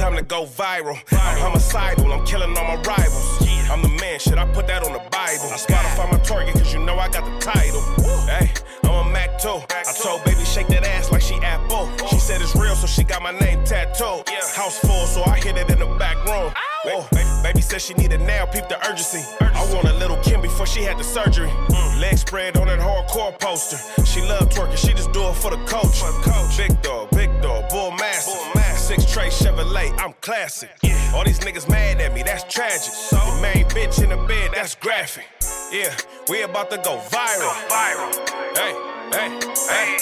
time to go viral. I'm homicidal, I'm killing all my rivals. I'm the man, shit, I put that on the Bible. I Spotify my target, cause you know I got the title. Hey, I'm a Mac too. I told baby shake that ass like she Apple. She said it's real, so she got my name tattooed. House full, so I hit it in the back room. Whoa, baby said she needed now, peep the urgency. I want a little Kim before she had the surgery. Leg spread on that hardcore poster. She love twerking, she just do it for the coach. Big dog, bull master. 6 tray Chevrolet, I'm classic. All these niggas mad at me, that's tragic. The main bitch in the bed, that's graphic. Yeah, we about to go viral. Hey,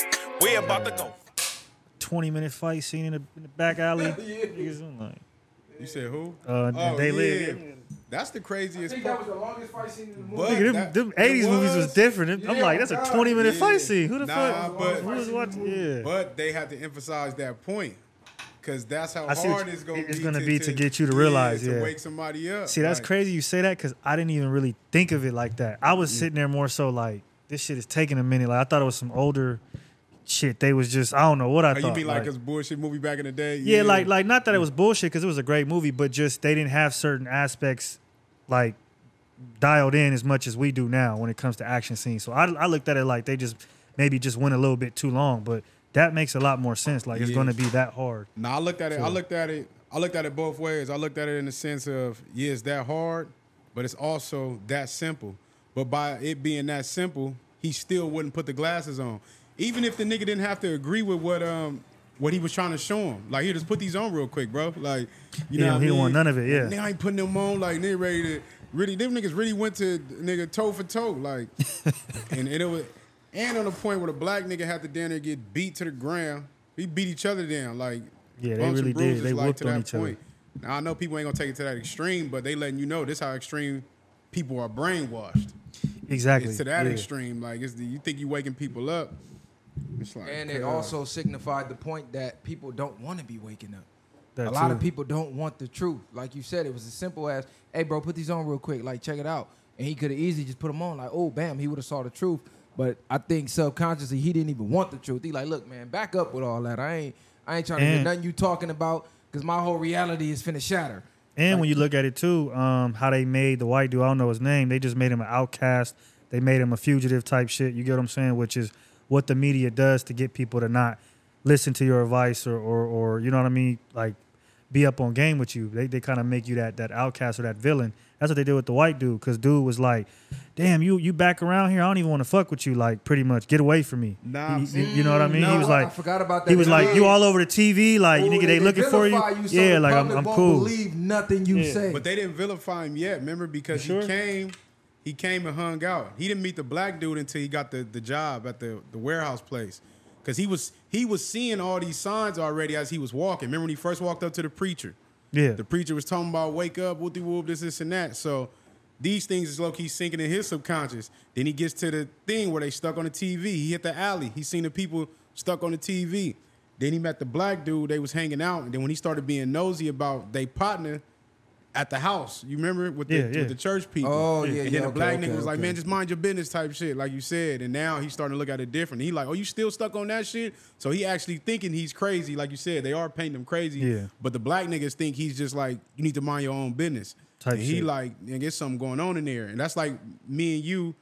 we about to go. 20-minute fight scene in the back alley. Niggas, like, you said who? They live. That's the craziest. I think that was the longest fight scene in the movie. But them 80s movies was different. I'm like, that's a 20-minute fight scene. Who the fuck? But, Who was watching? Yeah. But they had to emphasize that point. Because that's how hard it's going to be to get you to realize, to wake somebody up. See, that's crazy you say that because I didn't even really think of it like that. I was sitting there more so like, this shit is taking a minute. Like, I thought it was some older shit. They was just, I don't know what I thought. You mean like a bullshit movie back in the day? Yeah, like not that it was bullshit because it was a great movie, but just they didn't have certain aspects like dialed in as much as we do now when it comes to action scenes. So I looked at it like they just maybe just went a little bit too long, but that makes a lot more sense. Like, it's going to be that hard. No, I looked at it. I looked at it both ways. I looked at it in the sense of, it's that hard, but it's also that simple. But by it being that simple, he still wouldn't put the glasses on, even if the nigga didn't have to agree with what he was trying to show him. Like, here, just put these on real quick, bro. Like, you know, he didn't want none of it. Yeah, they ain't putting them on. Like, they ready to really. Them niggas really went to nigga toe for toe. Like, and it was. And on the point where the black nigga had to down there get beat to the ground. We beat each other down. Like, yeah, they really did. They whooped on each other. Now, I know people ain't going to take it to that extreme, but they letting you know this how extreme people are brainwashed. Exactly. It's to that extreme. Like, you think you waking people up. It's like, and it also signified the point that people don't want to be waking up. A lot of people don't want the truth. Like you said, it was as simple as, hey, bro, put these on real quick. Like, check it out. And he could have easily just put them on. Like, oh, bam, he would have saw the truth. But I think subconsciously he didn't even want the truth. He like, look, man, back up with all that. I ain't trying to hear nothing you talking about because my whole reality is finna shatter. And when you look at it too, how they made the white dude, I don't know his name, they just made him an outcast. They made him a fugitive type shit. You get what I'm saying? Which is what the media does to get people to not listen to your advice or you know what I mean? Like, be up on game with you. They kind of make you that outcast or that villain. That's what they did with the white dude, because dude was like, damn, you back around here, I don't even want to fuck with you, like, pretty much. Get away from me. Nah. You know what I mean? No, he was like, I forgot about that. He was like, you all over the TV, like, nigga, they looking for you. Yeah, like, I'm won't cool. Believe nothing you say. But they didn't vilify him yet, remember? Because he came and hung out. He didn't meet the black dude until he got the job at the warehouse place. Because he was seeing all these signs already as he was walking. Remember when he first walked up to the preacher? Yeah. The preacher was talking about wake up, whoop-de-whoop, this, and that. So these things is low-key sinking in his subconscious. Then he gets to the thing where they stuck on the TV. He hit the alley. He seen the people stuck on the TV. Then he met the black dude. They was hanging out. And then when he started being nosy about they partner at the house, you remember with the church people. Oh, yeah, and then the black nigga was like, man, just mind your business type shit, like you said. And now he's starting to look at it different. He like, oh, you still stuck on that shit? So he actually thinking he's crazy, like you said. They are painting him crazy. Yeah. But the black niggas think he's just like, you need to mind your own business. Type and he shit. like, there's something going on in there. And that's like me and you,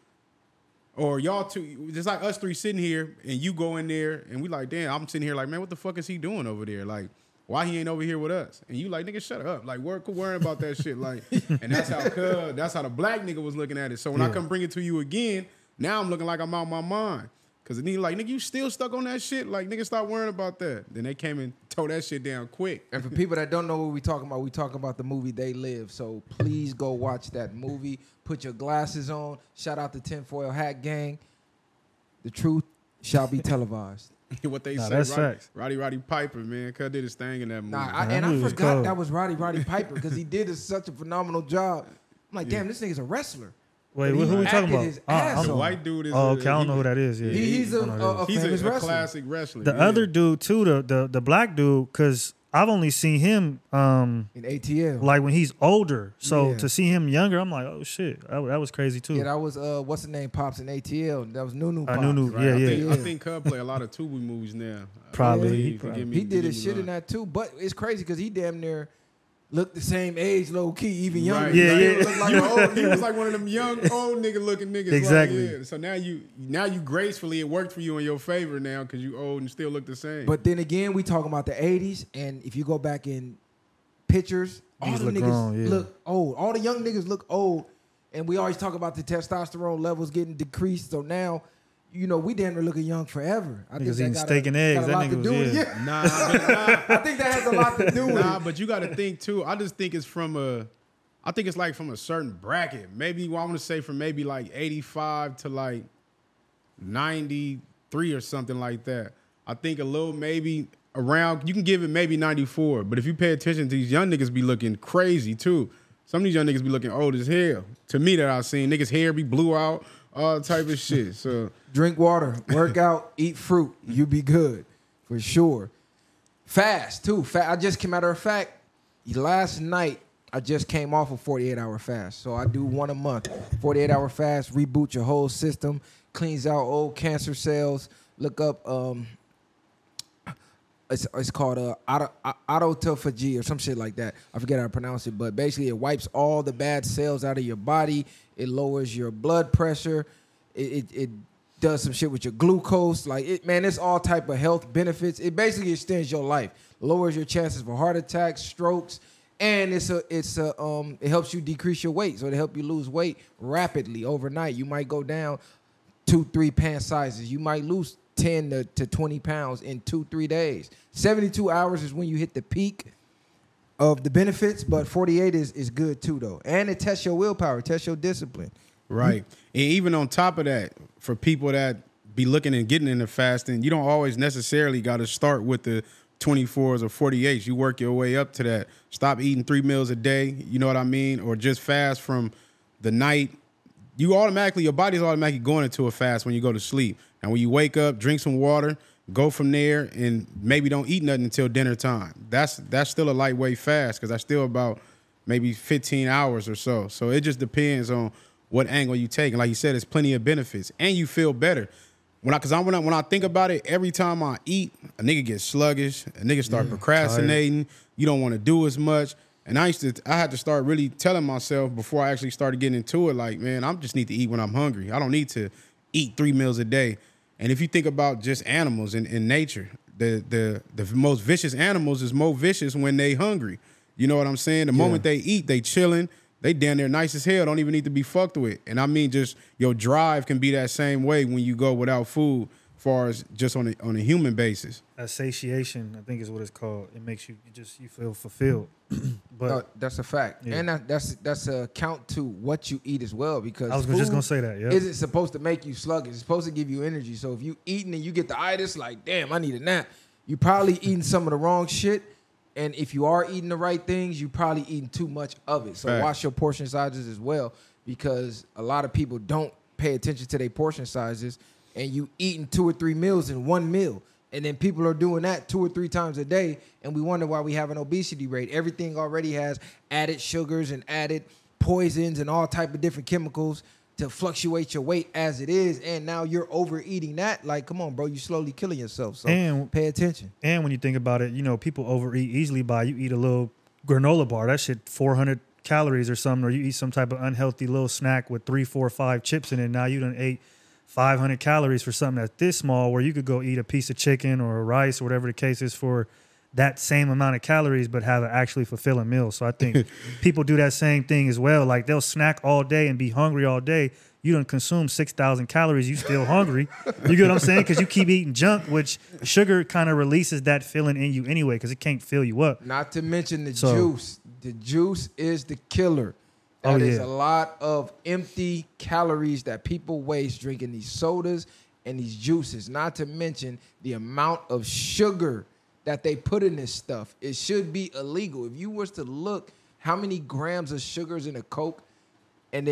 or y'all two, just like us three sitting here, and you go in there, and we like, damn, I'm sitting here like, man, what the fuck is he doing over there? Like, why he ain't over here with us? And you like, nigga, shut up. Like, quit worrying about that shit. Like, and that's how the black nigga was looking at it. So when I come bring it to you again, now I'm looking like I'm out my mind. Cause then he like, nigga, you still stuck on that shit? Like, nigga, stop worrying about that. Then they came and tore that shit down quick. And for people that don't know what we talking about the movie They Live. So please go watch that movie. Put your glasses on. Shout out to Tinfoil Hat Gang. The truth shall be televised. What they say, that's facts. Roddy Piper, man, cuz did his thing in that movie. I forgot that was Roddy Piper because he did such a phenomenal job. I'm like, damn, this nigga's a wrestler. Wait, who we talking about? The white dude is. Okay, I don't know who that is. Yeah, he's a famous wrestler. Classic wrestler. The other dude too, the black dude, because I've only seen him in ATL. like when he's older. So Yeah. to see him younger, I'm like, oh shit, that was crazy too. Yeah, that was what's the name? Pops in ATL. That was Nunu Pops. Nunu, Right? yeah. I think Cub play a lot of Tubi movies now. Probably. Forgive me- He did forgive his me shit lying. in that too, but it's crazy because he damn near looked the same age, low key, even younger. Right. Yeah, Like, yeah. He looked like an old, he was like one of them young, old nigga looking niggas. Exactly. Like, yeah. So now you gracefully, it worked for you in your favor now because you old and still look the same. But then again, we talking about the 80s, and if you go back in pictures, all Niggas the look niggas grown, yeah. look old. All the young niggas look old, and we always talk about the testosterone levels getting decreased. So now, you know, we damn near looking young forever. I Niggas that eating got steak and eggs. got a That lot to nigga do was, with yeah. it. nah, but I think that has a lot to do with nah, it. but you got to think too. I just think it's from I think it's like from a certain bracket. Maybe I want to say from maybe like 85 to like 93 or something like that. I think a little maybe around, you can give it maybe 94. But if you pay attention to these young niggas be looking crazy too. Some of these young niggas be looking old as hell. To me that I've seen. Niggas hair be blew out, all type of shit. So Drink water, work out, eat fruit. You be good for sure. Fast too. I just came. Matter of fact, last night I just came off a 48-hour fast. So I do one a month. 48-hour fast, reboot your whole system, cleans out old cancer cells. Look up. It's called autophagy or some shit like that. I forget how to pronounce it, but basically it wipes all the bad cells out of your body. It lowers your blood pressure. It does some shit with your glucose. Like it, man, it's all type of health benefits. It basically extends your life, lowers your chances for heart attacks, strokes, and it helps you decrease your weight. So it help you lose weight rapidly overnight. You might go down 2-3 pant sizes. You might lose 10 to 20 pounds in 2-3 days. 72 hours is when you hit the peak of the benefits, but 48 is good too though. And it tests your willpower, tests your discipline. right. And even on top of that, for people that be looking and getting into fasting, you don't always necessarily got to start with the 24s or 48s. You work your way up to that. Stop eating 3 meals a day, you know what I mean? Or just fast from the night. Your body's automatically going into a fast when you go to sleep. And when you wake up, drink some water, go from there, and maybe don't eat nothing until dinner time. That's still a lightweight fast because that's still about maybe 15 hours or so. So it just depends on what angle you take. And like you said, there's plenty of benefits. And you feel better. When I think about it, every time I eat, a nigga gets sluggish, a nigga start procrastinating, you don't want to do as much. And I had to start really telling myself before I actually started getting into it, like, man, I just need to eat when I'm hungry. I don't need to eat 3 meals a day. And if you think about just animals in nature, the most vicious animals is more vicious when they hungry. You know what I'm saying? The moment they eat, they chilling. They down there nice as hell, don't even need to be fucked with. And I mean, just your drive can be that same way when you go without food, as far as just on a human basis. That satiation, I think is what it's called. It makes you feel fulfilled. But No, that's a fact. Yeah. And that's a count to what you eat as well, because I was just food gonna say that, yeah. isn't supposed to make you sluggish. It's supposed to give you energy. So if you eating and you get the itis, like, damn, I need a nap, you probably eating some of the wrong shit. And if you are eating the right things, you probably eating too much of it. So Fact. watch your portion sizes as well, because a lot of people don't pay attention to their portion sizes, and you eating 2 or 3 meals in one meal. And then people are doing that 2 or 3 times a day, and we wonder why we have an obesity rate. Everything already has added sugars and added poisons and all type of different chemicals to fluctuate your weight as it is. And now you're overeating that. Like, come on, bro, you slowly killing yourself. So And- pay attention. And when you think about it, you know, people overeat easily by you eat a little granola bar. That shit 400 calories or something, or you eat some type of unhealthy little snack with 3, 4, 5 chips in it. Now you done ate 500 calories for something that's this small, where you could go eat a piece of chicken or rice or whatever the case is for that same amount of calories, but have an actually fulfilling meal. So I think people do that same thing as well. Like they'll snack all day and be hungry all day. You done consume 6,000 calories. You still hungry. You get what I'm saying? Because you keep eating junk, which sugar kind of releases that feeling in you anyway, because it can't fill you up. Not to mention the So- juice. The juice is the killer. That is yeah. a lot of empty calories that people waste drinking these sodas and these juices. Not to mention the amount of sugar that they put in this stuff. It should be illegal. If you was to look how many grams of sugars in a Coke and then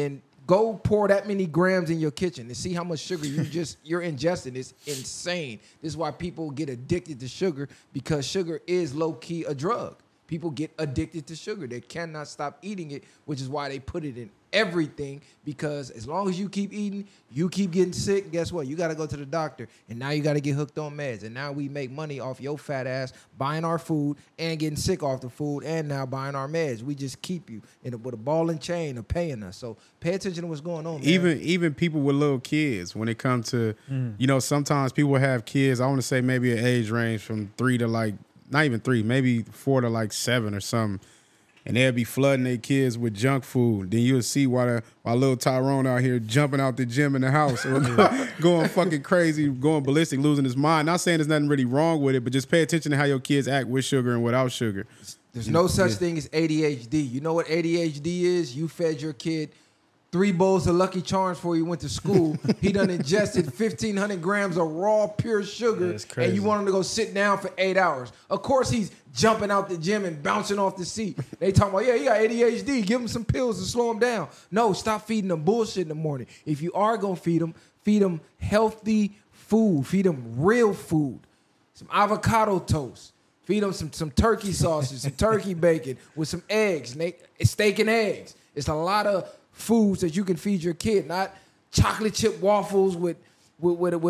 Go pour that many grams in your kitchen and see how much sugar you're ingesting. It's insane. This is why people get addicted to sugar, because sugar is low key a drug. People get addicted to sugar. They cannot stop eating it, which is why they put it in everything, because as long as you keep eating, you keep getting sick. Guess what? You got to go to the doctor, and now you got to get hooked on meds. And now we make money off your fat ass buying our food and getting sick off the food, and now buying our meds. We just keep you with a ball and chain of paying us. So pay attention to what's going on, man. Even people with little kids, when it comes to, sometimes people have kids, I want to say maybe an age range from 3 to like, not even 3, maybe 4 to like 7 or something. And they'll be flooding their kids with junk food. Then you'll see why little Tyrone out here jumping out the gym in the house or going fucking crazy, going ballistic, losing his mind. Not saying there's nothing really wrong with it, but just pay attention to how your kids act with sugar and without sugar. There's no such thing as ADHD. You know what ADHD is? You fed your kid 3 bowls of Lucky Charms before he went to school. He done ingested 1,500 grams of raw, pure sugar, and you want him to go sit down for 8 hours. Of course, he's jumping out the gym and bouncing off the seat. They talking about, he got ADHD. Give him some pills to slow him down. No, stop feeding them bullshit in the morning. If you are going to feed them healthy food. Feed them real food. Some avocado toast. Feed them some turkey sausage, some turkey bacon with some eggs, steak and eggs. It's a lot of foods that you can feed your kid, not chocolate chip waffles with a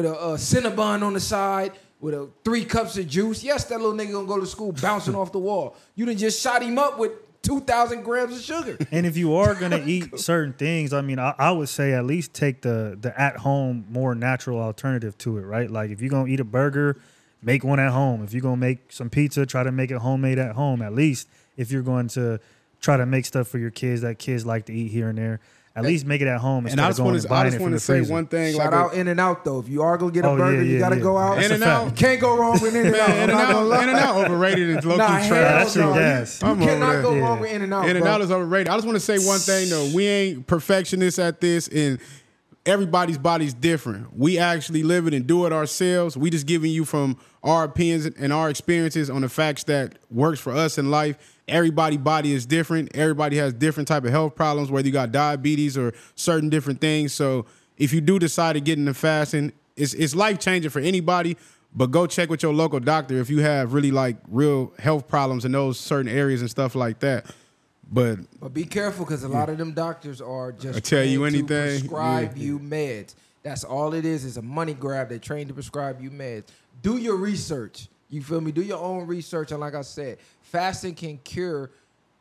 Cinnabon on the side, with 3 cups of juice. Yes, that little nigga gonna go to school bouncing off the wall. You done just shot him up with 2,000 grams of sugar. And if you are gonna eat certain things, I mean, I would say at least take the at-home, more natural alternative to it, right? Like if you're gonna eat a burger, make one at home. If you're gonna make some pizza, try to make it homemade at home. At least if you're going to try to make stuff for your kids that kids like to eat here and there. At least make it at home. And I just want to say one thing. Shout out In-N-Out though. If you are gonna get a burger, you gotta go out. In-N-Out, you can't go wrong with In-N-Out. In-N-Out overrated and low-key trash. That's true. Yes. You cannot go wrong with In-N-Out. In-N-Out is overrated. I just want to say one thing though. We ain't perfectionists at this, and everybody's body's different. We actually live it and do it ourselves. We just giving you from our opinions and our experiences on the facts that works for us in life. Everybody's body is different. Everybody has different type of health problems, whether you got diabetes or certain different things. So if you do decide to get into fasting, it's life-changing for anybody, but go check with your local doctor if you have really like real health problems in those certain areas and stuff like that. But be careful, because a lot of them doctors are just tell you anything, to prescribe you meds. That's all it is a money grab. They're trained to prescribe you meds. Do your research. You feel me? Do your own research. And like I said, fasting can cure,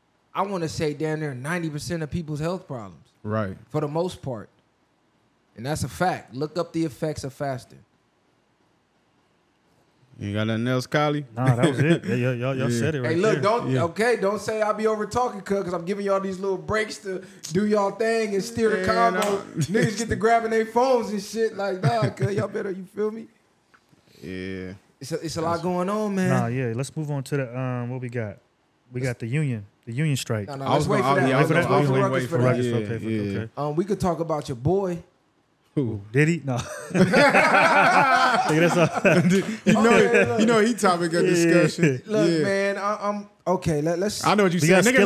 I want to say damn near 90% of people's health problems. Right. For the most part. And that's a fact. Look up the effects of fasting. You got nothing else, Kylie? Nah, that was it. Y'all said it right. Hey, look, there. don't say I'll be over talking, because I'm giving y'all these little breaks to do y'all thing and steer the combo. Niggas get to grabbing their phones and shit like that, cuz y'all better, you feel me? Yeah. It's a lot going on, man. Nah, yeah. Let's move on to the what we got. We got the union strike. No, let's wait for that. Wait for Ruckus. Okay. We could talk about your boy. Who? Did he? No. You know he topic of discussion. Look, man, I'm okay. Let's. I know what you said. A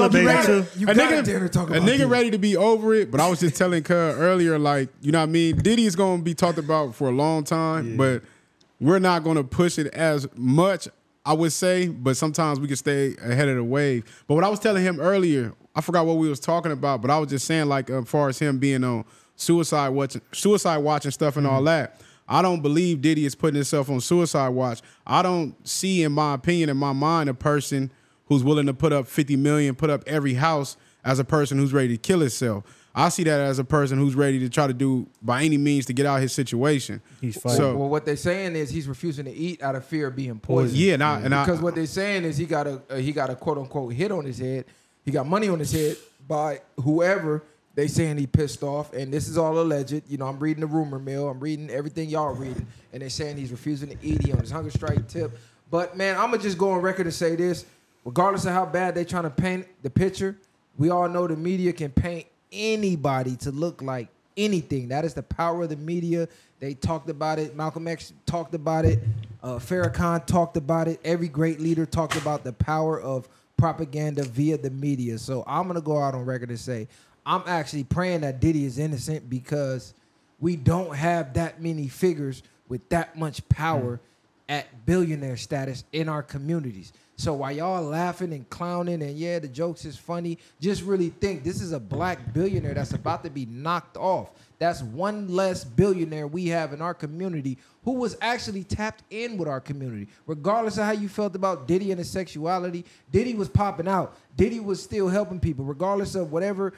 nigga ready to be over it, but I was just telling Cuz earlier, like, you know what I mean? Diddy is gonna be talked about for a long time, but we're not gonna push it as much, I would say, but sometimes we can stay ahead of the wave. But what I was telling him earlier, I forgot what we was talking about, but I was just saying, like, as far as him being on suicide watch and stuff and all that, I don't believe Diddy is putting himself on suicide watch. I don't see, in my opinion, in my mind, a person who's willing to put up 50 million, put up every house as a person who's ready to kill himself. I see that as a person who's ready to try to do by any means to get out of his situation. He's fighting. So, well, what they're saying is he's refusing to eat out of fear of being poisoned. Yeah, because what they're saying is he got a quote unquote hit on his head. He got money on his head by whoever. They saying he pissed off, and this is all alleged. You know, I'm reading the rumor mill. I'm reading everything y'all reading, and they saying he's refusing to eat. He on his hunger strike tip. But man, I'm gonna just go on record and say this: regardless of how bad they trying to paint the picture, we all know the media can paint anybody to look like anything. That is the power of the media. They talked about it. Malcolm X talked about it. Farrakhan talked about it. Every great leader talked about the power of propaganda via the media. So I'm gonna go out on record and say I'm actually praying that Diddy is innocent because we don't have that many figures with that much power at billionaire status in our communities. So while y'all laughing and clowning and yeah, the jokes is funny, just really think this is a black billionaire that's about to be knocked off. That's one less billionaire we have in our community who was actually tapped in with our community. Regardless of how you felt about Diddy and his sexuality, Diddy was popping out. Diddy was still helping people, regardless of whatever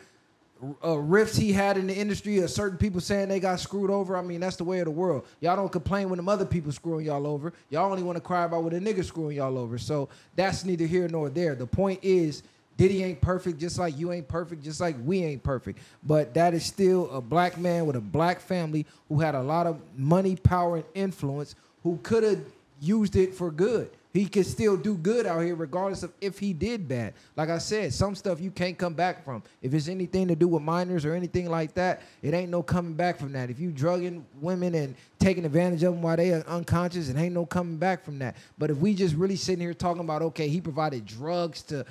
rifts he had in the industry or certain people saying they got screwed over. I mean, that's the way of the world. Y'all don't complain when them other people screwing y'all over. Y'all only want to cry about when a nigga screwing y'all over. So that's neither here nor there. The point is, Diddy ain't perfect, just like you ain't perfect, just like we ain't perfect. But that is still a black man with a black family who had a lot of money, power, and influence, who could have used it for good. He could still do good out here regardless of if he did bad. Like I said, some stuff you can't come back from. If it's anything to do with minors or anything like that, it ain't no coming back from that. If you drugging women and taking advantage of them while they are unconscious, it ain't no coming back from that. But if we just really sitting here talking about, okay, he provided drugs to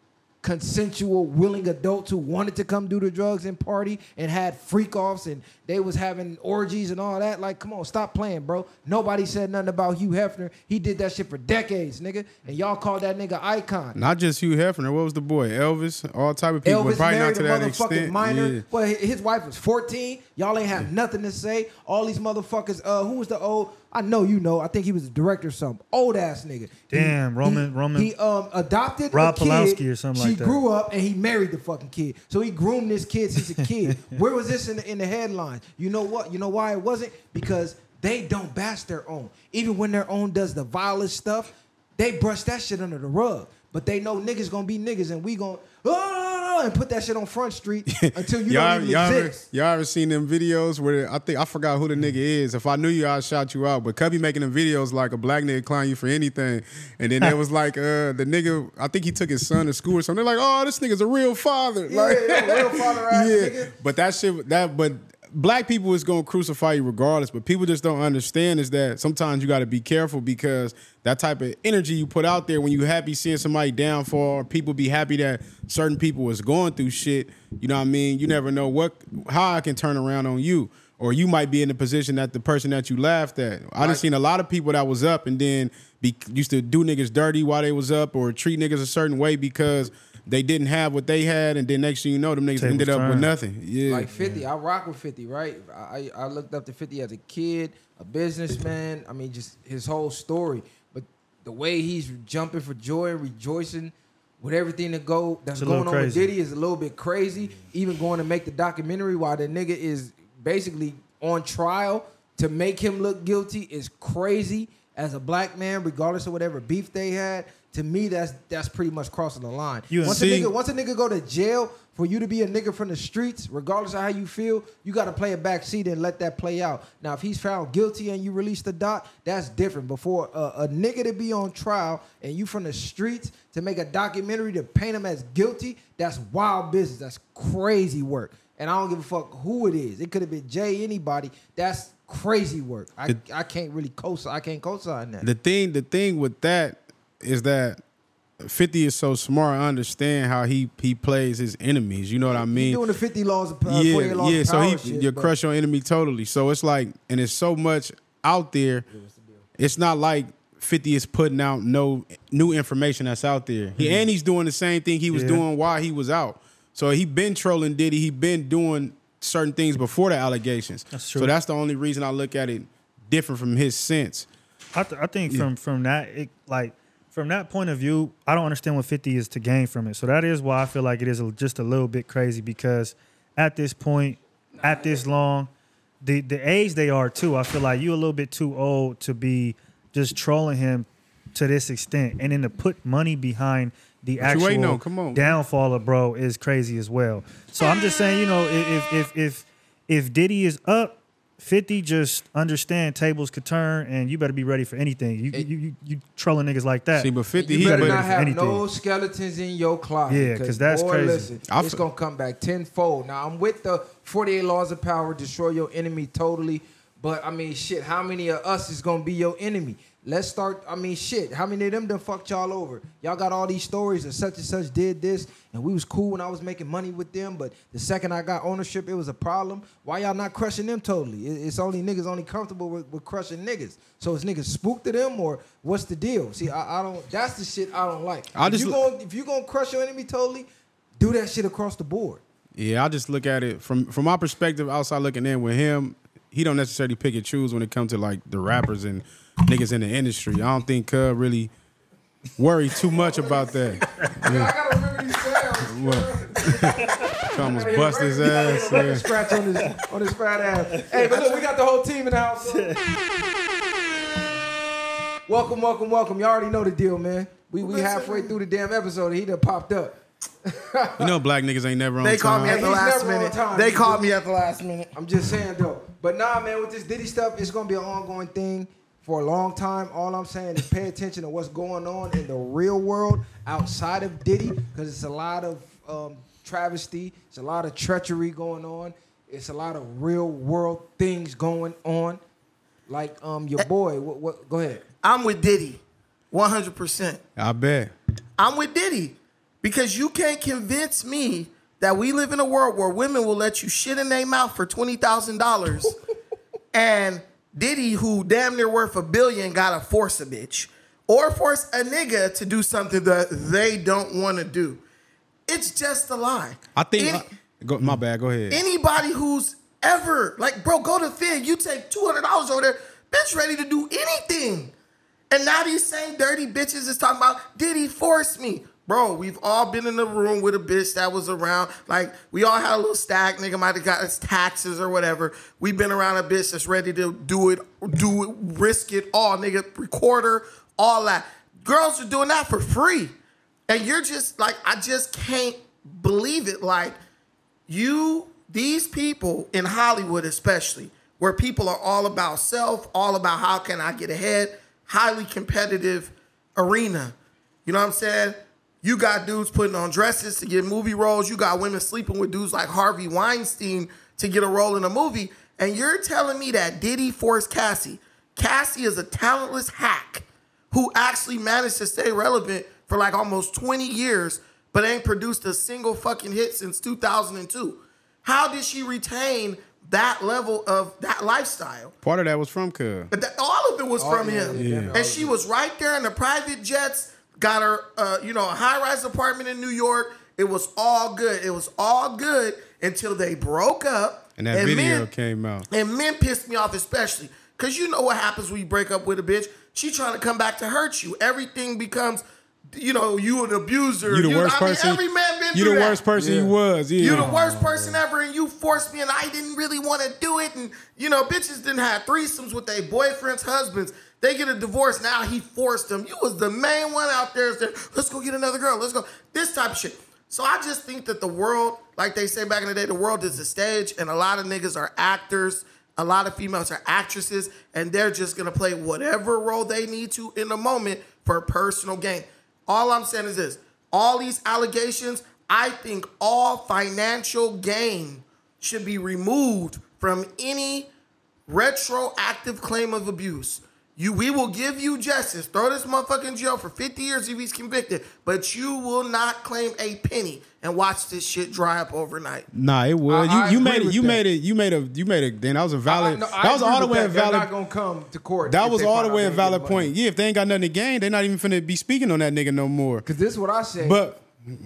consensual, willing adults who wanted to come do the drugs and party and had freak-offs and they was having orgies and all that. Like, come on, stop playing, bro. Nobody said nothing about Hugh Hefner. He did that shit for decades, nigga. And y'all called that nigga icon. Not just Hugh Hefner. What was the boy? Elvis? All type of people. Elvis Probably married not to a that motherfucking extent. minor. Yeah. Well, his wife was 14. Y'all ain't have nothing to say. All these motherfuckers. Who was the old? I know you know. I think he was a director or something. Old ass nigga. Damn, Roman. He adopted Rob a kid. Polanski or something like that. She grew up and he married the fucking kid. So he groomed this kid since a kid. Where was this in the headlines? You know what? You know why it wasn't? Because they don't bash their own. Even when their own does the vilest stuff, they brush that shit under the rug. But they know niggas gonna be niggas and we gonna and put that shit on Front Street until you don't even exist. Y'all ever seen them videos where I forgot who the nigga is. If I knew you, I'd shout you out. But Cubby making them videos like a black nigga clown you for anything. And then there was like the nigga, I think he took his son to school or something. They're like, oh, this nigga's a real father. Yeah, like, real father ass nigga. But that shit, but black people is gonna crucify you regardless, but people just don't understand is that sometimes you gotta be careful because that type of energy you put out there when you happy seeing somebody downfall, or people be happy that certain people is going through shit, you know what I mean? You never know how I can turn around on you. Or you might be in the position that the person that you laughed at. I done seen a lot of people that was up and then used to do niggas dirty while they was up or treat niggas a certain way because they didn't have what they had, and then next thing you know, them niggas ended up with nothing. Yeah, like 50. I rock with 50, right? I looked up to 50 as a kid, a businessman. I mean, just his whole story. But the way he's jumping for joy and rejoicing with everything that's going on with Diddy is a little bit crazy. Even going to make the documentary while the nigga is basically on trial to make him look guilty is crazy. As a black man, regardless of whatever beef they had, to me, that's pretty much crossing the line. Once a nigga go to jail, for you to be a nigga from the streets, regardless of how you feel, you got to play a back seat and let that play out. Now, if he's found guilty and you release the doc, that's different. Before a nigga to be on trial and you from the streets to make a documentary to paint him as guilty, that's wild business. That's crazy work. And I don't give a fuck who it is. It could have been Jay, anybody. That's crazy work. I can't really co-sign that. The thing with that is that 50 is so smart. I understand how he plays his enemies. You know what I mean? He's doing the 50 laws of 48 laws of power. So you crush your enemy totally. So it's like, and it's so much out there. It's not like 50 is putting out no new information that's out there. And he's doing the same thing he was doing while he was out. So he been trolling Diddy. He been doing certain things before the allegations. That's true. So that's the only reason I look at it different from his sense. I think from that, from that point of view, I don't understand what 50 is to gain from it. So that is why I feel like it is just a little bit crazy, because at this point, at this long, the age they are too, I feel like you a little bit too old to be just trolling him to this extent. And then to put money behind the actual downfall of bro is crazy as well. So I'm just saying, you know, if Diddy is up, 50, just understand tables could turn, and you better be ready for anything. You trolling niggas like that. See, but 50, you better not have no skeletons in your closet. Yeah, because that's crazy. Listen, it's gonna come back tenfold. Now I'm with the 48 laws of power, destroy your enemy totally, But I mean, shit, how many of us is gonna be your enemy? Let's start. I mean, shit, how many of them done fucked y'all over? Y'all got all these stories and such did this, and we was cool when I was making money with them. But the second I got ownership, it was a problem. Why y'all not crushing them totally? It's only niggas only comfortable with crushing niggas. So is niggas spooked to them or what's the deal? See, I don't. That's the shit I don't like. If you gonna crush your enemy totally, do that shit across the board. Yeah, I just look at it from my perspective, outside looking in with him. He don't necessarily pick and choose when it comes to like the rappers and niggas in the industry. I don't think Cub really worry too much about that. I gotta remember these sounds. Almost bust his ass. Yeah. Scratch on his fat ass. Hey, but look, we got the whole team in the house. Welcome. Y'all already know the deal, man. We halfway through the damn episode and he done popped up. You know black niggas ain't never on They time. called me at the He's last never on minute. time. They called me at the last minute. I'm just saying though. But nah, man, with this Diddy stuff, it's gonna be an ongoing thing for a long time. All I'm saying is pay attention to what's going on in the real world outside of Diddy, because it's a lot of travesty, it's a lot of treachery going on, it's a lot of real world things going on. Like your boy, what? Go ahead. I'm with Diddy, 100%. I bet. I'm with Diddy because you can't convince me that we live in a world where women will let you shit in their mouth for $20,000 and Diddy, who damn near worth $1 billion, gotta force a bitch or force a nigga to do something that they don't want to do. It's just a lie. I think. My bad. Go ahead. Anybody who's ever like, bro, go to Fed. You take $200 over there, bitch, ready to do anything. And now these same dirty bitches is talking about Diddy forced me. Bro, we've all been in the room with a bitch that was around. Like, we all had a little stack. Nigga might have got his taxes or whatever. We've been around a bitch that's ready to do it, risk it all. Nigga, recorder, all that. Girls are doing that for free. And you're just like, I just can't believe it. Like, these people in Hollywood especially, where people are all about self, all about how can I get ahead, highly competitive arena. You know what I'm saying? You got dudes putting on dresses to get movie roles. You got women sleeping with dudes like Harvey Weinstein to get a role in a movie. And you're telling me that Diddy forced Cassie. Cassie is a talentless hack who actually managed to stay relevant for like almost 20 years, but ain't produced a single fucking hit since 2002. How did she retain that level of that lifestyle? Part of that was from Cub. But all of it was from him. Yeah. And she was right there in the private jets, got her, a high-rise apartment in New York. It was all good. It was all good until they broke up. And that video came out. And men pissed me off especially. Because you know what happens when you break up with a bitch. She trying to come back to hurt you. Everything becomes, you an abuser. You the worst person. Every man been You through the that. worst person you was. Yeah. You the worst person ever, and you forced me, and I didn't really want to do it. And, bitches didn't have threesomes with their boyfriends, husbands. They get a divorce, now he forced them. You was the main one out there. Let's go get another girl. Let's go. This type of shit. So I just think that the world, like they say back in the day, the world is a stage, and a lot of niggas are actors. A lot of females are actresses, and they're just going to play whatever role they need to in the moment for personal gain. All I'm saying is this. All these allegations, I think all financial gain should be removed from any retroactive claim of abuse. We will give you justice. Throw this motherfucker in jail for 50 years if he's convicted, but you will not claim a penny and watch this shit dry up overnight. Nah, it would. You made it. Then that was a valid. That was all the way a valid. They're not gonna come to court. That was all the way a valid point. Yeah, if they ain't got nothing to gain, they're not even finna be speaking on that nigga no more. Because this is what I say. But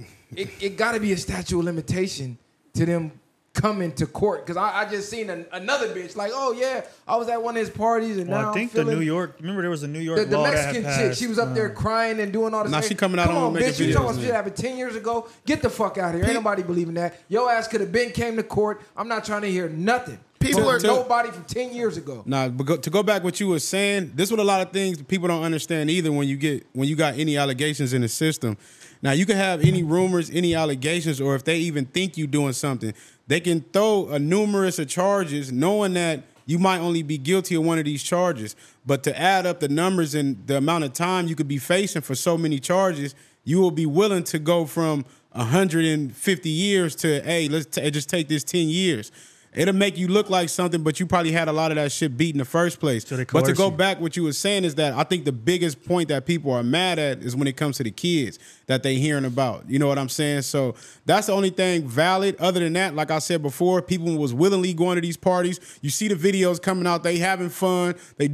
it got to be a statute of limitation to them coming to court. Because I just seen another bitch like, oh yeah, I was at one of his parties and now I think I'm feeling, the New York. Remember there was a New York the law Mexican that had chick. passed, She was up there crying and doing all this. Now she coming out Come on on, making bitch. You videos talking about now. shit happened 10 years ago? Get the fuck out of here. Ain't nobody believing that. Your ass could have came to court. I'm not trying to hear nothing. People are nobody from 10 years ago. Nah, but to go back what you were saying, this is what a lot of things people don't understand either when you got any allegations in the system. Now you can have any rumors, any allegations, or if they even think you doing something, they can throw a numerous of charges knowing that you might only be guilty of one of these charges. But to add up the numbers and the amount of time you could be facing for so many charges, you will be willing to go from 150 years to, hey, let's just take this 10 years. It'll make you look like something, but you probably had a lot of that shit beat in the first place. So they But to coerce go you. back, what you were saying is that I think the biggest point that people are mad at is when it comes to the kids that they hearing about. You know what I'm saying? So that's the only thing valid. Other than that, like I said before, people was willingly going to these parties. You see the videos coming out, they having fun,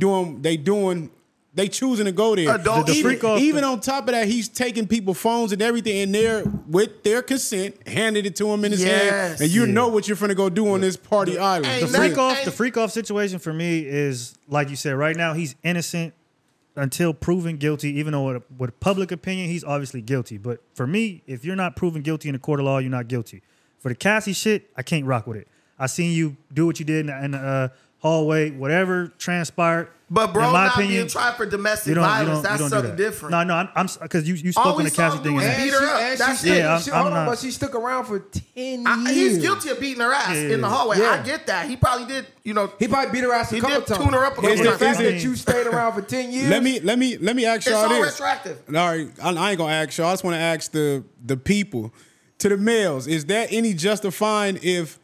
they choosing to go there. Adult The freak off Even the- on top of that, he's taking people's phones and everything in there with their consent, handed it to him in his hand, Yes. and you know what you're finna go do on this party island. Ain't The freak off situation for me is, like you said, right now he's innocent until proven guilty. Even though with public opinion, he's obviously guilty. But for me, if you're not proven guilty in a court of law, you're not guilty. For the Cassie shit, I can't rock with it. I seen you do what you did in the hallway, whatever transpired. But bro, in my not opinion, being tried for domestic you don't violence, that's do something that. different. No, I'm because you spoke All on we the saw Cassie him thing. do and is that. beat her up. And That's she, it. Yeah, hold I'm on, not- but she stuck around for 10 He's years. guilty of beating her ass in the hallway. Yeah. I get that. He probably did, He probably beat her ass a He couple did times. tune her up a But couple the times. fact I that mean- you stayed around for 10 years. Let me ask It's y'all all this. retroactive. All right, I ain't gonna ask y'all. I just want to ask the people, to the males. Is there any justifying if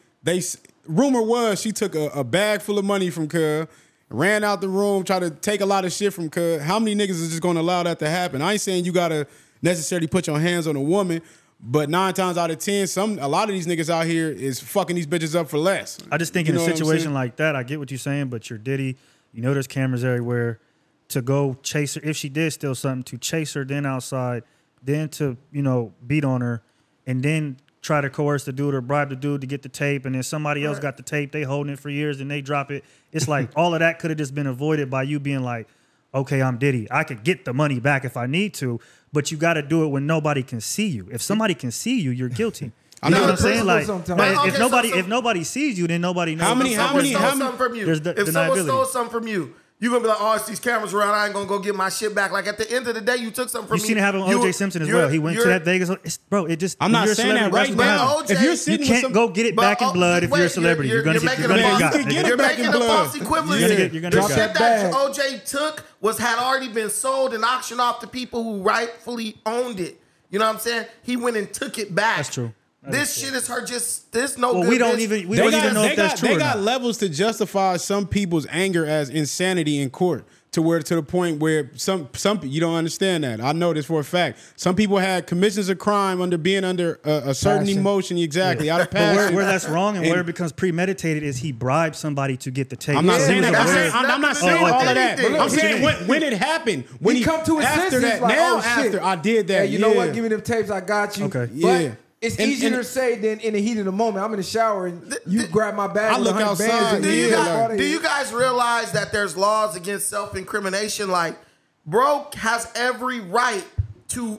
rumor was she took a bag full of money from Cub, ran out the room, tried to take a lot of shit from Cub? How many niggas is just gonna allow that to happen? I ain't saying you gotta necessarily put your hands on a woman, but 9 times out of 10, a lot of these niggas out here is fucking these bitches up for less. I just think You in know a what I'm situation saying? like that, I get what you're saying, but you're Diddy. You know there's cameras everywhere. To go chase her, if she did steal something, to chase her, then outside, then to, beat on her, and then try to coerce the dude or bribe the dude to get the tape, and then somebody else got the tape, they holding it for years, and they drop it. It's like all of that could have just been avoided by you being like, okay, I'm Diddy. I could get the money back if I need to, but you got to do it when nobody can see you. If somebody can see you, you're guilty. You know what I'm saying? Like, Sometimes. but Okay, if nobody sees you, then nobody knows. How many- Something from you. There's If someone stole something from you, you're gonna be like, oh, it's these cameras around. I ain't gonna go get my shit back. Like at the end of the day, you took something from You me. seen it happen with O.J. Simpson as well. He went to that Vegas. It just. I'm when not you're a saying that celebrity, right that's now. what happens. If you're You sitting with can't some, go get it back in blood if you're a celebrity. You're gonna get making got. You can get it You're back in making a blood. false equivalence. You're gonna The get shit got. that OJ took had already been sold and auctioned off to people who rightfully owned it. You know what I'm saying? He went and took it back. That's true. This shit is her just. There's no. Well, good we don't bitch. even know if that's true They or got not. levels to justify some people's anger as insanity in court. To the point where some you don't understand that. I know this for a fact. Some people had commissions of crime being under a certain Passion. emotion, exactly, out of But passion. where that's wrong and where it becomes premeditated is he bribed somebody to get the tape. I'm not So he saying was that. aware- I'm not That's saying nothing all to of that. do with I'm anything. saying when it happened, when He come to his after senses that, like, now oh, shit. after I did that, Hey, you know what? Give me them tapes. I got you. Okay. But Yeah. it's And- easier and- to say than in the heat of the moment. I'm in the shower and you grab my bag. I with look 100 outside, bands and Do you, Yeah, guys, like- do you guys realize that there's laws against self-incrimination? Like, bro has every right to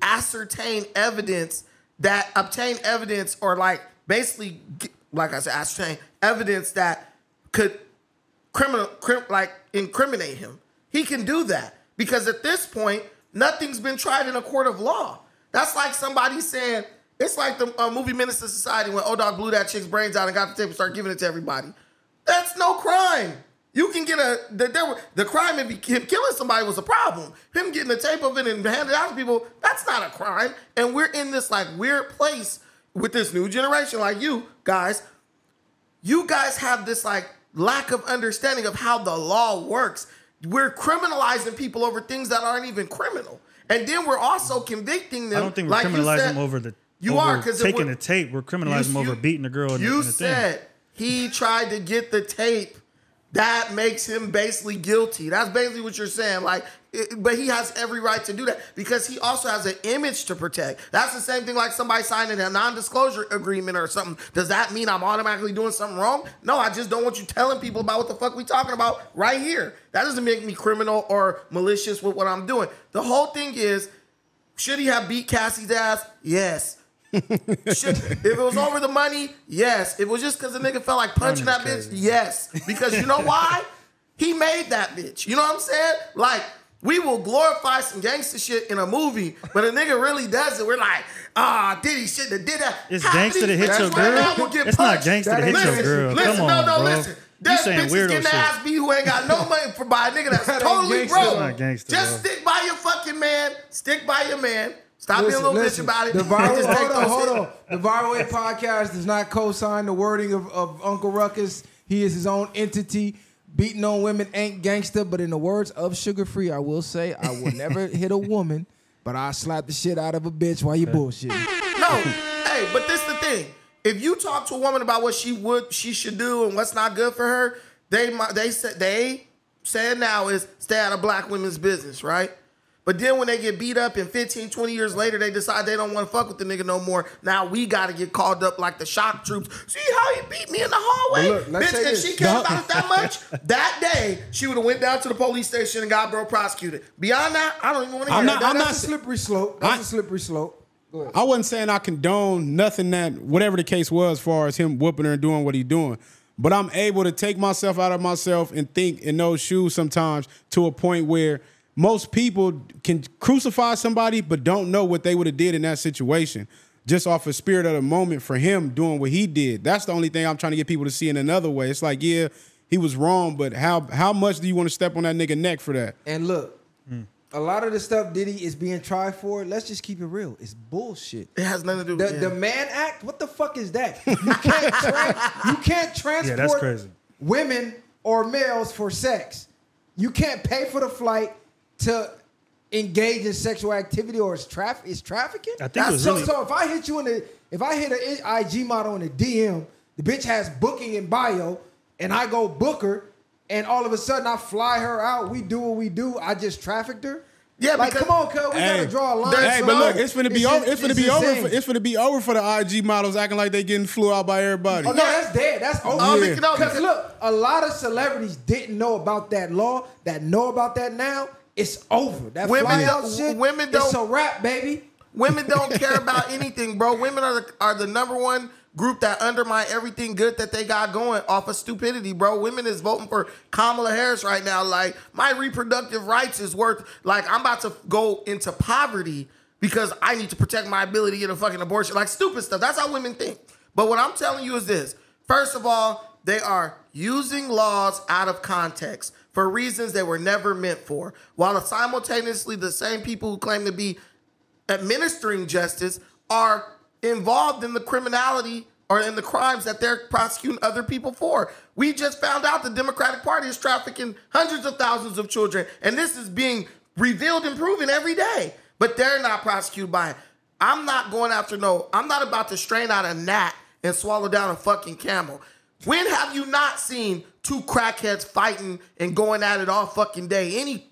obtain evidence or like basically, like I said, ascertain evidence that could incriminate him. He can do that because at this point, nothing's been tried in a court of law. That's like somebody saying, it's like the movie Menace to Society when O-Dog blew that chick's brains out and got the tape and started giving it to everybody. That's no crime. You can get the crime if him killing somebody was a problem. Him getting the tape of it and handing it out to people, that's not a crime. And we're in this like weird place with this new generation. Like you guys have this like lack of understanding of how the law works. We're criminalizing people over things that aren't even criminal. And then we're also convicting them. I don't think we're like you criminalizing said, them over the. You over are because taking the tape. We're criminalizing them over beating the girl. You in the said he tried to get the tape. That makes him basically guilty. That's basically what you're saying. But he has every right to do that because he also has an image to protect. That's the same thing like somebody signing a non-disclosure agreement or something. Does that mean I'm automatically doing something wrong? No, I just don't want you telling people about what the fuck we talking about right here. That doesn't make me criminal or malicious with what I'm doing. The whole thing is, should he have beat Cassie's ass? Yes. If it was over the money, yes. If it was just because the nigga felt like punching that bitch, yes. Because you know why? He made that bitch. You know what I'm saying? Like, we will glorify some gangster shit in a movie, but a nigga really does it. We're like, Diddy shouldn't have did that. It's Half gangster these to hit bitches your right now girl. will get It's not punched. gangster to hit your girl. Listen, Come on, no, bro. listen. You There's saying bitches weirdo getting their shit. ass beat who ain't got no money by a nigga that's That ain't totally gangster. broke. That's not gangster, Just bro. stick by your fucking man. Stick by your man. Stop being a little bitch about it. The Viral, Just take those hold hits. on. The Viral Way podcast does not co-sign the wording of Uncle Ruckus. He is his own entity. Beating on women ain't gangster, but in the words of Sugar Free, I will say I will never hit a woman, but I slap the shit out of a bitch while you bullshitting. No, hey, but this the thing. If you talk to a woman about what she should do and what's not good for her, they say now is stay out of black women's business, right? But then when they get beat up and 15, 20 years later, they decide they don't want to fuck with the nigga no more. Now we got to get called up like the shock troops. See how he beat me in the hallway? Look, let's Bitch, say if this. she cared about it that much, that day, she would have went down to the police station and got bro prosecuted. Beyond that, I don't even want to hear that. That's a slippery slope. That's a slippery slope. Go ahead. I wasn't saying I condone nothing that, whatever the case was, as far as him whooping her and doing what he's doing. But I'm able to take myself out of myself and think in those shoes sometimes to a point where most people can crucify somebody but don't know what they would have did in that situation. Just off the spirit of the moment for him doing what he did. That's the only thing I'm trying to get people to see in another way. It's like, yeah, he was wrong, but how much do you want to step on that nigga neck for that? And look, a lot of the stuff Diddy is being tried for, let's just keep it real. It's bullshit. It has nothing to do with The Mann Act, what the fuck is that? You can't transport that's crazy. women or males for sex. You can't pay for the flight to engage in sexual activity, or it's trafficking. I think it was so. really- So if I hit you if I hit an IG model in a DM, the bitch has booking in bio, and I go book her, and all of a sudden I fly her out. We do what we do. I just trafficked her. Yeah, like because- come on, cuz we gotta draw a line. Hey, but look, it's finna be over. It's finna be over. insane. It's finna be over for the IG models acting like they getting flew out by everybody. Oh no, that's dead. That's over. Yeah. Because look, a lot of celebrities didn't know about that law. That know about that now. It's over. That Women fly out don't- shit. women It's don't- a wrap, baby. Women don't care about anything, bro. Women are the number one group that undermine everything good that they got going off of stupidity, bro. Women is voting for Kamala Harris right now. Like, my reproductive rights is worth, like, I'm about to go into poverty because I need to protect my ability to get a fucking abortion. Like, stupid stuff. That's how women think. But what I'm telling you is this. First of all, they are using laws out of context for reasons they were never meant for, while simultaneously the same people who claim to be administering justice are involved in the criminality or in the crimes that they're prosecuting other people for. We just found out the Democratic Party is trafficking hundreds of thousands of children, and this is being revealed and proven every day, but they're not prosecuted by it. I'm not about to strain out a gnat and swallow down a fucking camel. When have you not seen two crackheads fighting and going at it all fucking day? Any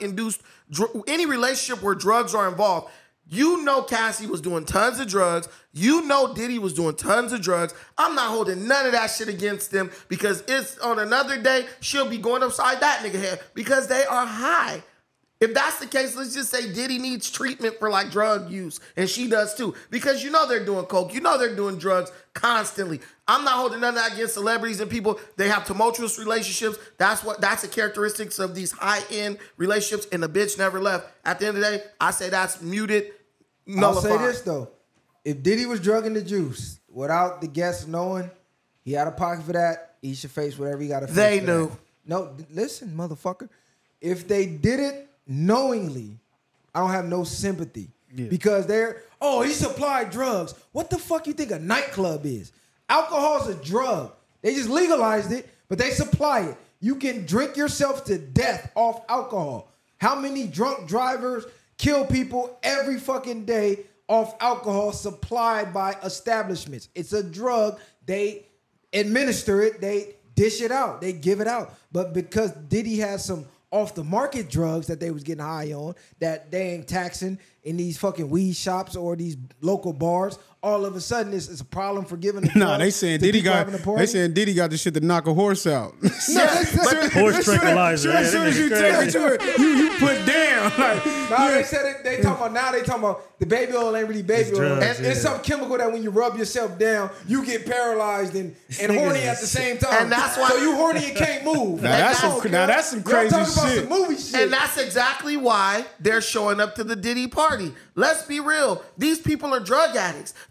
any relationship where drugs are involved, you know Cassie was doing tons of drugs. You know Diddy was doing tons of drugs. I'm not holding none of that shit against them because it's on another day, she'll be going upside that nigga head because they are high. If that's the case, let's just say Diddy needs treatment for like drug use, and she does too, because you know they're doing coke, you know they're doing drugs constantly. I'm not holding none of that against celebrities and people. They have tumultuous relationships. That's the characteristics of these high-end relationships, and the bitch never left. At the end of the day, I say that's muted, nullified. I'll say this though. If Diddy was drugging the juice without the guests knowing, he had a pocket for that, he should face whatever he got to face. They for knew. that. No, listen, motherfucker. If they did it knowingly, I don't have no sympathy. Yeah. Because he supplied drugs. What the fuck you think a nightclub is? Alcohol's a drug. They just legalized it, but they supply it. You can drink yourself to death off alcohol. How many drunk drivers kill people every fucking day off alcohol supplied by establishments? It's a drug. They administer it. They dish it out. They give it out. But because Diddy has some off the market drugs that they was getting high on that they ain't taxing in these fucking weed shops or these local bars, all of a sudden it's a problem for giving. Nah, they saying Diddy got the shit to knock a horse out. Horse tranquilizer. As soon as you take it to it, you put down. Like, They said it. They talking about the baby oil ain't really baby It's oil. drugs, It's yeah. some chemical that when you rub yourself down, you get paralyzed and horny at the same time. And that's why- so you horny and can't move. Now that's some crazy Y'all talking shit. about some movie shit. And that's exactly why they're showing up to the Diddy party. Let's be real. These people are drug addicts.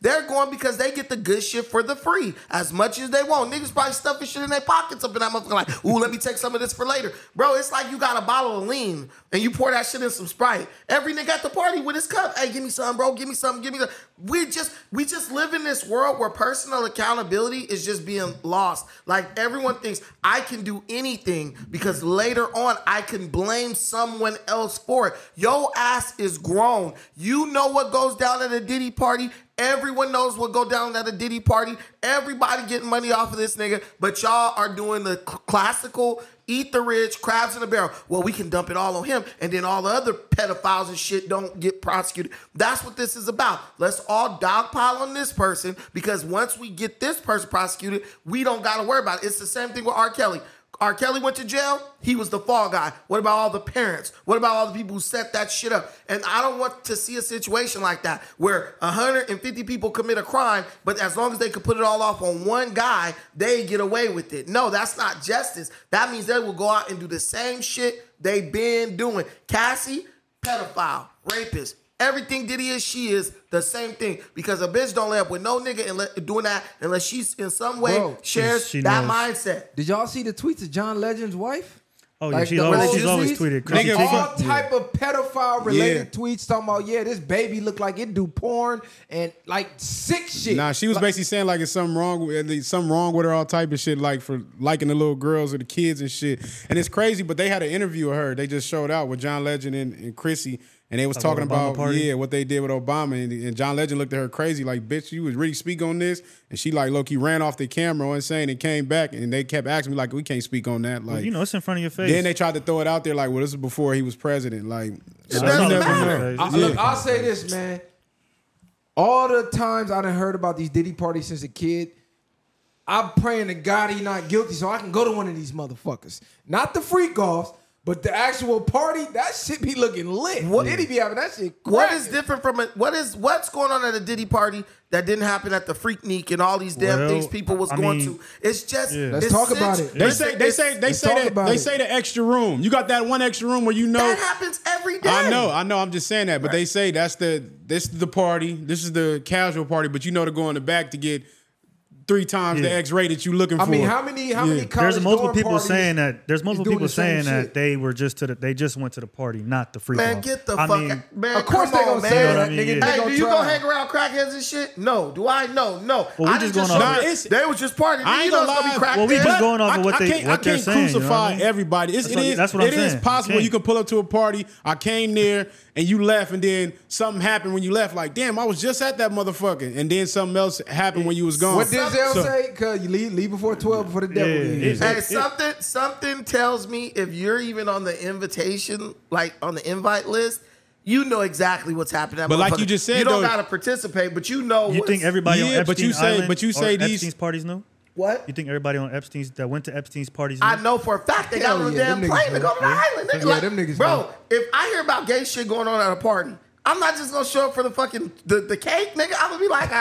They're going because they get the good shit for the free as much as they want. Niggas probably stuffing shit in their pockets up in that motherfucker like, ooh, let me take some of this for later. Bro, it's like you got a bottle of lean and you pour that shit in some Sprite. Every nigga at the party with his cup, hey, give me some, bro, give me some, give me some. We just live in this world where personal accountability is just being lost. Like everyone thinks I can do anything because later on I can blame someone else for it. Your ass is grown. You know what goes down at a Diddy party. Everyone knows what go down at a Diddy party. Everybody getting money off of this nigga, but y'all are doing the classical eat the rich, crabs in a barrel. Well, we can dump it all on him, and then all the other pedophiles and shit don't get prosecuted. That's what this is about. Let's all dogpile on this person, because once we get this person prosecuted, we don't got to worry about it. It's the same thing with R. Kelly. R. Kelly went to jail. He was the fall guy. What about all the parents? What about all the people who set that shit up? And I don't want to see a situation like that where 150 people commit a crime, but as long as they could put it all off on one guy, they get away with it. No, that's not justice. That means they will go out and do the same shit they been doing. Cassie, pedophile, rapist. Everything Diddy is, she is the same thing. Because a bitch don't lay up with no nigga doing that unless she's in some way shares she that knows. mindset. Did y'all see the tweets of John Legend's wife? Oh, yeah, Like she's the always old tweeted. tweets, Chrissy Nigga, all Teigen. type of pedophile related Yeah. tweets talking about, this baby look like it do porn and like sick shit. Nah, she was basically saying like it's something wrong with her, all type of shit, like for liking the little girls or the kids and shit. And it's crazy, but they had an interview of her. They just showed out with John Legend and Chrissy, and they was Like talking the Obama about party? what they did with Obama. And John Legend looked at her crazy, like, bitch, you was really speak on this? And she like low-key ran off the camera on saying and came back, and they kept asking me like, we can't speak on that. Like, You know, it's in front of your face. then they tried to throw it out there like, well, this is before he was president. Like, It so doesn't you never matter. know. Look, I'll say this, man. All the times I done heard about these Diddy parties since a kid, I'm praying to God he not guilty so I can go to one of these motherfuckers. Not the freak offs, but the actual party. That shit be looking lit. What- Diddy be having that shit What cracking. is different from it? What's going on at a Diddy party that didn't happen at the Freaknik and all these damn Well, things people was I going mean, to? It's just yeah. Let's it's talk about such- it. They it's- say it's- the extra room. You got that one extra room where you know. that happens every day. I know. I'm just saying that, but they say this is the party. This is the casual party, but you know to go in the back to get 3 times the Yeah. X-ray that you looking for. I mean, how many college There's multiple dorm people parties saying that. There's multiple doing people the same saying that shit? they were they just went to the party, not the free. Man, get the fuck out. Man, Of course come they on, gonna man. say You know what that, I mean? nigga. Yeah. They Hey, gonna do you try. go hang around crackheads and shit? No. Do I? No. Well, we I just didn't going show off- up. They was just partying. I ain't You know gonna it's gonna be lie. crackheads. Well, we just going off of what I they're can't saying. You know crucify what I mean? everybody. That's what I'm It is saying. possible You you can pull up to a party. I came there and you left, and then something happened when you left. Like, damn, I was just at that motherfucker, and then something else happened when you was gone. What Denzel So- say? Cause you leave before 12 before the devil. Yeah, leaves. yeah. Hey, something tells me if you're even on the invitation, like on the invite list, you know exactly what's happening. But like you just said, you don't though- gotta participate, but you know. You what's- think everybody on Yeah, but Epstein you say- Island but you or say these- Epstein's parties knew? What? You think everybody on Epstein's that went to Epstein's parties knew? I know for a fact they got Hell on the yeah, damn them plane niggas to go to the know. island. Nigga, Yeah, like, them niggas bro, know. if I hear about gay shit going on at a party, I'm not just gonna show up for the fucking the cake, nigga. I'm gonna be like,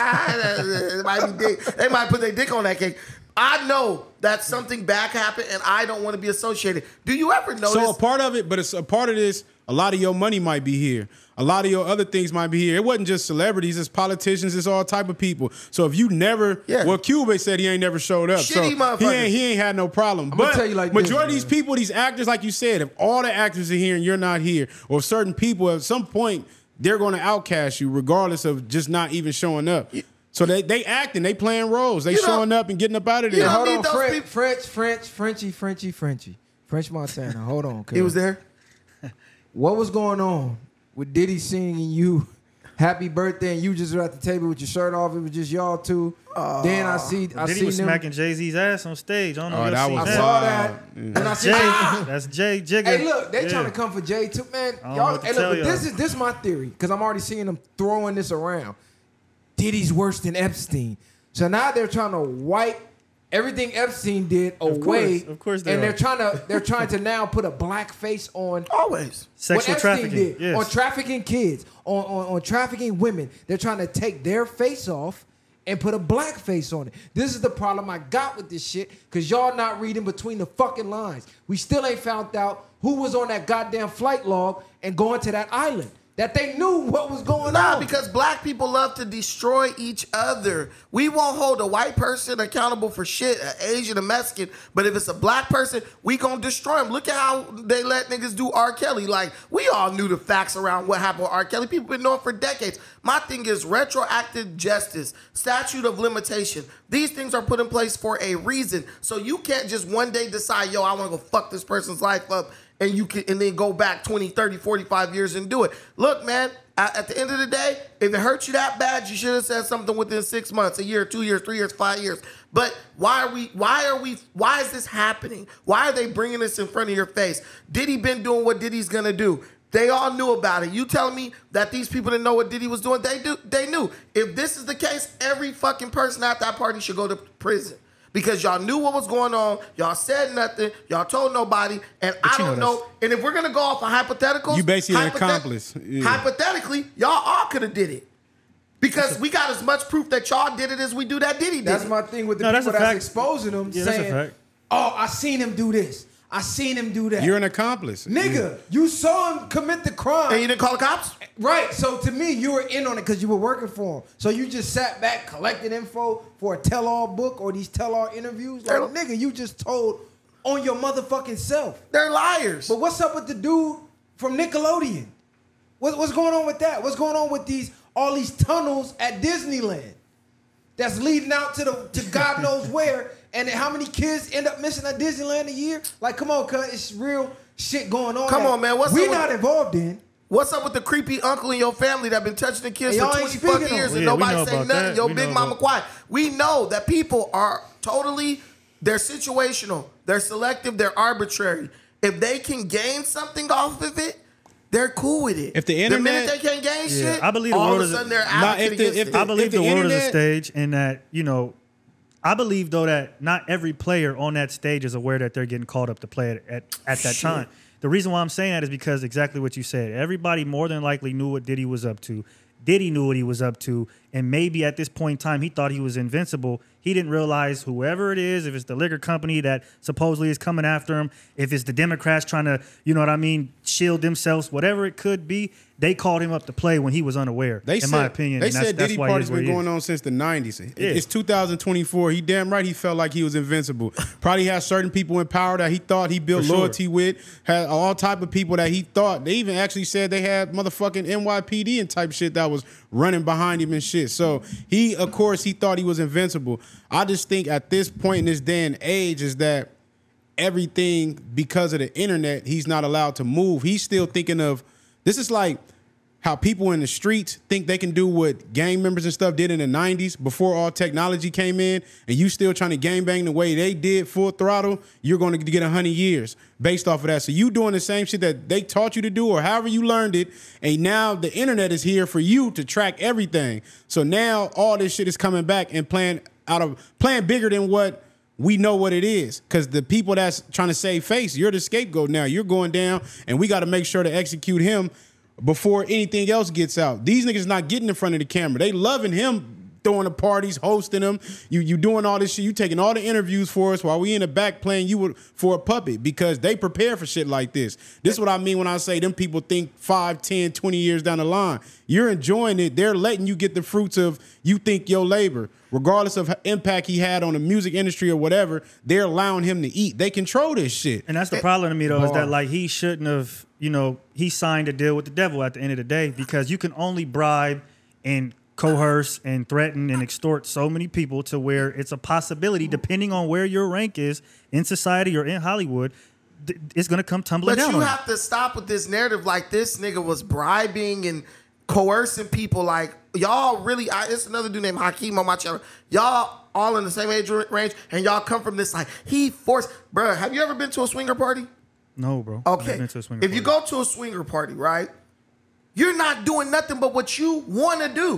it might be dick. They might put their dick on that cake. I know that something bad happened, and I don't want to be associated. Do you ever notice? So a part of it, but it's a part of this. A lot of your money might be here. A lot of your other things might be here. It wasn't just celebrities; it's politicians. It's all type of people. So if you never, Yeah. well, Cuba said he ain't never showed up. Shitty so he motherfuckers. ain't had no problem. gonna But tell you like this, majority of these man. people, these actors, like you said, if all the actors are here and you're not here, or if certain people at some point they're going to outcast you, regardless of just not even showing up. So they acting, they playing roles, they You know- showing up and getting up out of there. You know- Hold need on, those people- Frenchie. French Montana. Hold on. he was there. What was going on with Diddy singing you happy birthday and you just were at the table with your shirt off? It was just y'all two. Then I Diddy seen was them. smacking Jay-Z's ass on stage. I don't know Oh, if that y'all was seen I saw that. Yeah. And I That's said, Jay. That's Jay Jigga. Hey, look, they Yeah. trying to come for Jay too, man. I don't know Y'all, what to hey, tell look, but y'all. this is my theory because I'm already seeing them throwing this around. Diddy's worse than Epstein, so now they're trying to wipe everything Epstein did away. Of course they and are. they're trying to now put a black face on Always. Sexual what Epstein trafficking. did, Yes. on trafficking kids, on trafficking women. They're trying to take their face off and put a black face on it. This is the problem I got with this shit, because y'all not reading between the fucking lines. We still ain't found out who was on that goddamn flight log and going to that island. that they knew what was going Nah, on. because black people love to destroy each other. We won't hold a white person accountable for shit, an Asian, a Mexican, but if it's a black person, we gonna destroy him. Look at how they let niggas do R. Kelly. Like, we all knew the facts around what happened with R. Kelly. People been knowing for decades. My thing is retroactive justice, statute of limitation. These things are put in place for a reason. So you can't just one day decide, yo, I wanna go fuck this person's life up, and you can, and then go back 20, 30, 45 years and do it. Look, man, at the end of the day, if it hurt you that bad, you should have said something within 6 months, a year, 2 years, 3 years, 5 years. But why is this happening? Why are they bringing this in front of your face? Diddy been doing what Diddy's gonna do. They all knew about it. You telling me that these people didn't know what Diddy was doing? They knew. If this is the case, every fucking person at that party should go to prison. Because y'all knew what was going on, y'all said nothing, y'all told nobody, and I don't know. And if we're gonna go off of hypotheticals, You basically an accomplice. Yeah. Hypothetically, y'all all could have did it. Because we got as much proof that y'all did it as we do that Diddy did That's it. my thing with the No, that's people a that's fact. exposing them, Yeah, that's a saying, fact. "Oh, I seen him do this. I seen him do that." You're an accomplice. Nigga, you saw him commit the crime. And you didn't call the cops? Right. So to me, you were in on it because you were working for him. So you just sat back, collected info for a tell-all book or these tell-all interviews. Like, nigga, you just told on your motherfucking self. They're liars. But what's up with the dude from Nickelodeon? What's going on with that? What's going on with all these tunnels at Disneyland that's leading out to God knows where? And how many kids end up missing at Disneyland a year? Like, come on, cuz it's real shit going on. Come on, man. What's we up with- not involved in? What's up with the creepy uncle in your family that been touching the kids And for y'all ain't 20 speaking fucking on years it. and Yeah, we nobody know say about nothing? that. Yo, We big know mama about- quiet. We know that people are totally, they're situational, they're selective, they're arbitrary. If they can gain something off of it, they're cool with it. If the minute internet- they can't gain Yeah, shit, I believe the all world of a is- sudden they're Nah, advocating against it. I believe the the world is a internet- stage, and that, you know, I believe though that not every player on that stage is aware that they're getting called up to play at that time. The reason why I'm saying that is because exactly what you said. Everybody more than likely knew what Diddy was up to. Diddy knew what he was up to, and maybe at this point in time he thought he was invincible. He didn't realize whoever it is, if it's the liquor company that supposedly is coming after him, if it's the Democrats trying to, you know what I mean, shield themselves, whatever it could be, they called him up to play when he was unaware, in my opinion. They and said that's Diddy why he party's is where been he going is. on since the 90s. Yeah. It's 2024. He damn right he felt like he was invincible. Probably had certain people in power that he thought he built For sure. loyalty with. Had all type of people that he thought. They even actually said they had motherfucking NYPD and type shit that was running behind him and shit. So he, of course, he thought he was invincible. I just think at this point in this day and age is that everything, because of the internet, he's not allowed to move. He's still thinking of, this is like how people in the streets think they can do what gang members and stuff did in the 90s before all technology came in, and you still trying to gang bang the way they did full throttle, you're going to get 100 years based off of that. So you doing the same shit that they taught you to do or however you learned it, and now the internet is here for you to track everything. So now all this shit is coming back and playing bigger than what we know what it is, because the people that's trying to save face, you're the scapegoat now. You're going down, and we got to make sure to execute him before anything else gets out. These niggas not getting in front of the camera. They loving him, throwing the parties, hosting them. You doing all this shit. You taking all the interviews for us while we in the back playing you for a puppet, because they prepare for shit like this. This is what I mean when I say them people think 5, 10, 20 years down the line. You're enjoying it. They're letting you get the fruits of you think your labor. Regardless of impact he had on the music industry or whatever, they're allowing him to eat. They control this shit. And that's the problem to me, though, is that, like, he shouldn't have, you know, he signed a deal with the devil at the end of the day, because you can only bribe and coerce and threaten and extort so many people to where it's a possibility, depending on where your rank is in society or in Hollywood, it's going to come tumbling But down you on you. have to stop with this narrative like this nigga was bribing and coercing people. Like, y'all really, it's another dude named Hakeem on my channel. Y'all all in the same age range, and y'all come from this, like, he forced. Bruh, have you ever been to a swinger party? No, bro. I've never Okay. been to a swinger If you party. go to a swinger party, right, you're not doing nothing but what you want to do.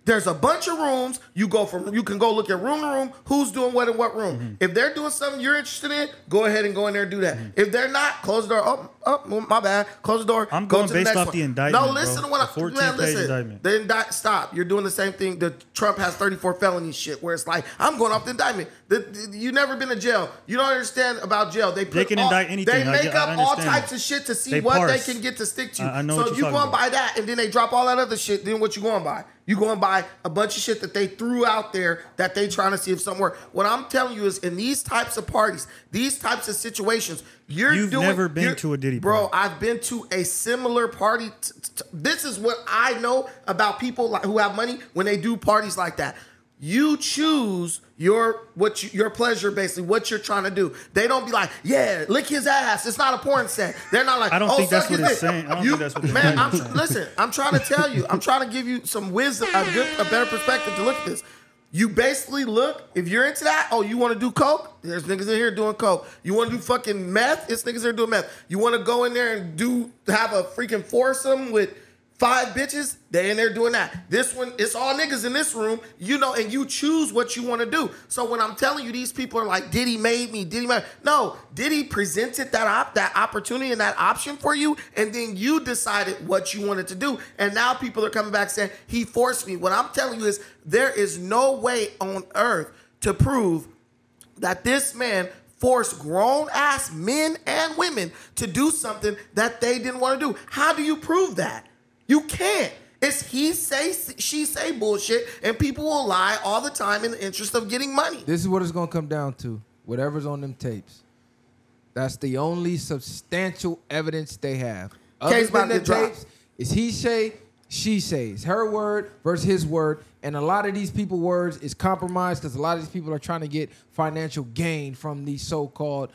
There's a bunch of rooms. You can go look at room to room. Who's doing what in what room? Mm-hmm. If they're doing something you're interested in, go ahead and go in there and do that. If they're not, close the door. Oh, my bad. Close the door. I'm go going to the based next off one. the indictment, No, listen bro. to what The I'm 14-page indictment. The stop. You're doing the same thing. The Trump has 34 felony shit where it's like, I'm going off the indictment. You never been to jail. You don't understand about jail. They can indict anything. They make I up all understand. types of shit to see They what parse. they can get to stick to. I know so what if you're you talking going by that and then they drop all that other shit, then what you going by? You going by a bunch of shit that they threw out there that they trying to see if something works. What I'm telling you is in these types of parties, these types of situations, you've never been to a Diddy bro. party. I've been to a similar party. This is what I know about people who have money when they do parties like that. You choose your pleasure, basically, what you're trying to do. They don't be like, yeah, lick his ass. It's not a porn set. They're not like, I don't think that's what it's saying. I don't think that's what they're man, saying. listen, I'm trying to tell you. I'm trying to give you some wisdom, a better perspective to look at this. You basically look, if you're into that, oh, you want to do coke? There's niggas in here doing coke. You want to do fucking meth? It's niggas here doing meth. You want to go in there and have a freaking foursome with 5 bitches, they in there doing that. This one, it's all niggas in this room, and you choose what you want to do. So when I'm telling you, these people are like, Diddy made me, No, Diddy presented that opportunity and that option for you, and then you decided what you wanted to do. And now people are coming back saying, he forced me. What I'm telling you is, there is no way on earth to prove that this man forced grown-ass men and women to do something that they didn't want to do. How do you prove that? You can't. It's he say, she say bullshit, and people will lie all the time in the interest of getting money. This is what it's going to come down to. Whatever's on them tapes. That's the only substantial evidence they have. Other than the tapes, is he say, she says. Her word versus his word. And a lot of these people's words is compromised because a lot of these people are trying to get financial gain from these so-called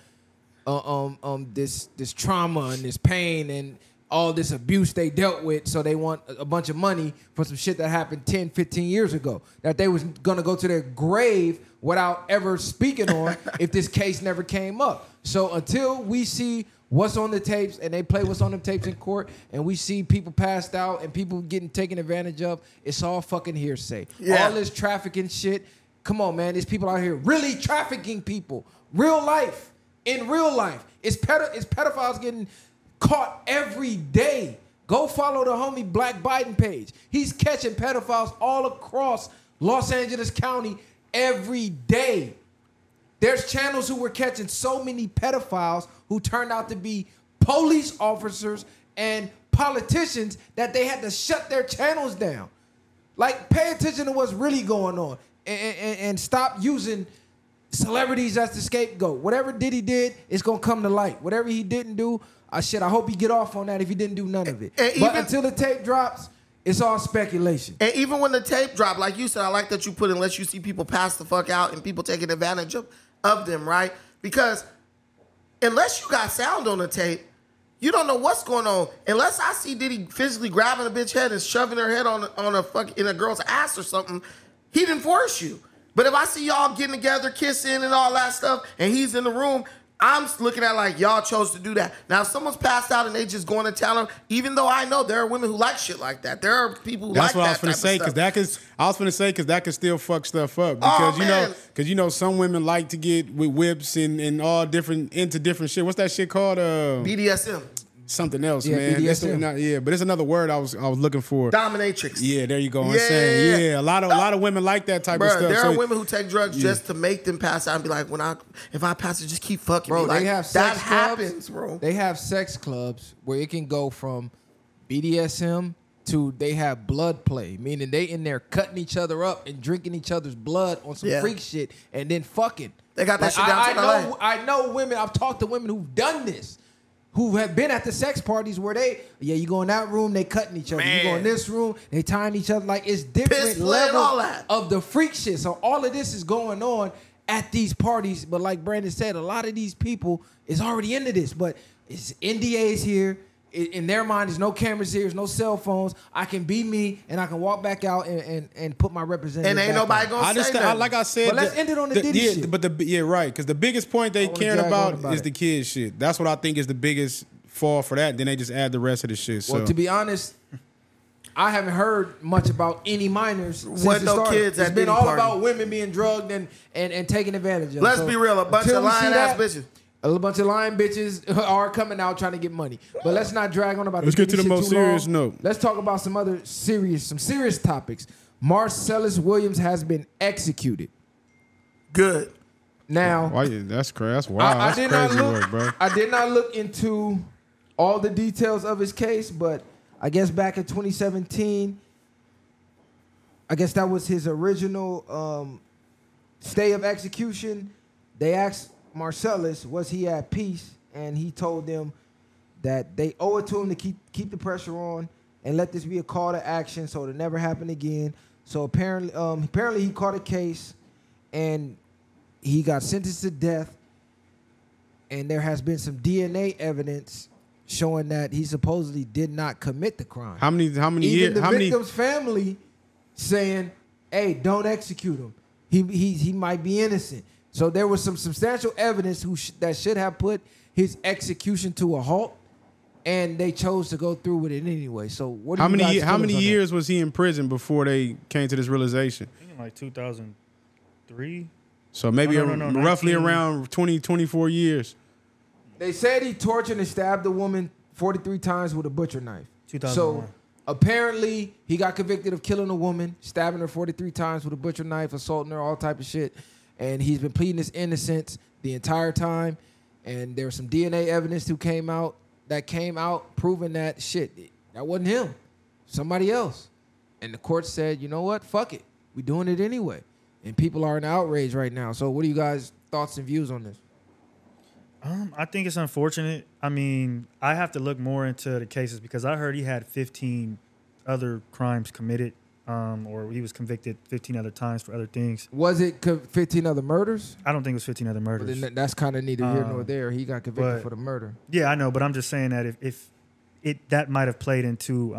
this trauma and this pain and all this abuse they dealt with, so they want a bunch of money for some shit that happened 10, 15 years ago that they was going to go to their grave without ever speaking on if this case never came up. So until we see what's on the tapes and they play what's on the tapes in court and we see people passed out and people getting taken advantage of, it's all fucking hearsay. Yeah. All this trafficking shit, come on, man. There's people out here really trafficking people. Real life. In real life. It's pedophiles getting caught every day. Go follow the homie Black Biden page. He's catching pedophiles all across Los Angeles County every day. There's channels who were catching so many pedophiles who turned out to be police officers and politicians that they had to shut their channels down. Like, pay attention to what's really going on and stop using celebrities as the scapegoat. Whatever Diddy did, it's going to come to light. Whatever he didn't do, I hope he get off on that if he didn't do none of it. But until the tape drops, it's all speculation. And even when the tape dropped, like you said, I like that you put unless you see people pass the fuck out and people taking advantage of them, right? Because unless you got sound on the tape, you don't know what's going on. Unless I see Diddy physically grabbing a bitch head and shoving her head on in a girl's ass or something, he didn't force you. But if I see y'all getting together, kissing and all that stuff, and he's in the room, I'm looking at like y'all chose to do that. Now, if someone's passed out and they just going to tell him, even though I know there are women who like shit like that. There are people who That's like what that I was finna say, because that can still fuck stuff up. Oh, Because some women like to get with whips and all different shit. What's that shit called? BDSM. Something else, yeah, man. BDSM. But it's another word I was looking for. Dominatrix. Yeah, there you go. I'm saying, a lot of women like that type of stuff. There are women who take drugs just to make them pass out and be like, if I pass it, just keep fucking me. Like, they have sex that clubs, happens, bro. They have sex clubs where it can go from BDSM to they have blood play, meaning they in there cutting each other up and drinking each other's blood on some freak shit and then fucking. They got that shit down to LA. I know women. I've talked to women who've done this. Who have been at the sex parties where you go in that room, they cutting each other. Man. You go in this room, they tying each other. Like, it's different Piss play and all levels that. of the freak shit. So all of this is going on at these parties. But like Brandon said, a lot of these people is already into this. But it's NDAs here. In their mind, there's no cameras here, there's no cell phones. I can be me, and I can walk back out and put my representative. And ain't nobody gonna say nothing. Like I said, but let's end it on the Diddy shit. But right, because the biggest point they caring about is it. the kids shit. That's what I think is the biggest fall for that. Then they just add the rest of the shit. So. Well, to be honest, I haven't heard much about any minors since Wasn't it no started. kids It's at been Diddy all party. about women being drugged and taken advantage of. Let's So be real, a bunch until of we see lying ass that, bitches. A bunch of lying bitches are coming out trying to get money. But let's not drag on about Let's the get to the Diddy shit most too long. serious note. Let's talk about some serious topics. Marcellus Williams has been executed. Good. Now, Why? That's crazy. That's wild. I That's did not crazy look. work, bro. I did not look into all the details of his case, but I guess back in 2017, I guess that was his original stay of execution. They asked Marcellus, was he at peace? And he told them that they owe it to him to keep the pressure on and let this be a call to action so it'll never happen again. So apparently he caught a case and he got sentenced to death. And there has been some DNA evidence showing that he supposedly did not commit the crime. How many Even years? the How many? victim's family saying, "Hey, don't execute him. He might be innocent." So there was some substantial evidence that should have put his execution to a halt, and they chose to go through with it anyway. So what? Do How you many? guys' How many feelings on that? years was he in prison before they came to this realization? I think in like 2003. So maybe No, no, roughly 19. around 20, 24 years. They said he tortured and stabbed a woman 43 times with a butcher knife. 2001. So apparently he got convicted of killing a woman, stabbing her 43 times with a butcher knife, assaulting her, all type of shit. And he's been pleading his innocence the entire time. And there was some DNA evidence that came out proving that shit, that wasn't him, somebody else. And the court said, you know what, fuck it, we doing it anyway. And people are in outrage right now. So what are you guys' thoughts and views on this? I think it's unfortunate. I mean, I have to look more into the cases because I heard he had 15 other crimes committed, or he was convicted 15 other times for other things. Was it 15 other murders? I don't think it was 15 other Well, murders. then that's kind of neither here nor there. He got convicted but- for the murder. Yeah, I know, but I'm just saying that if that might have played into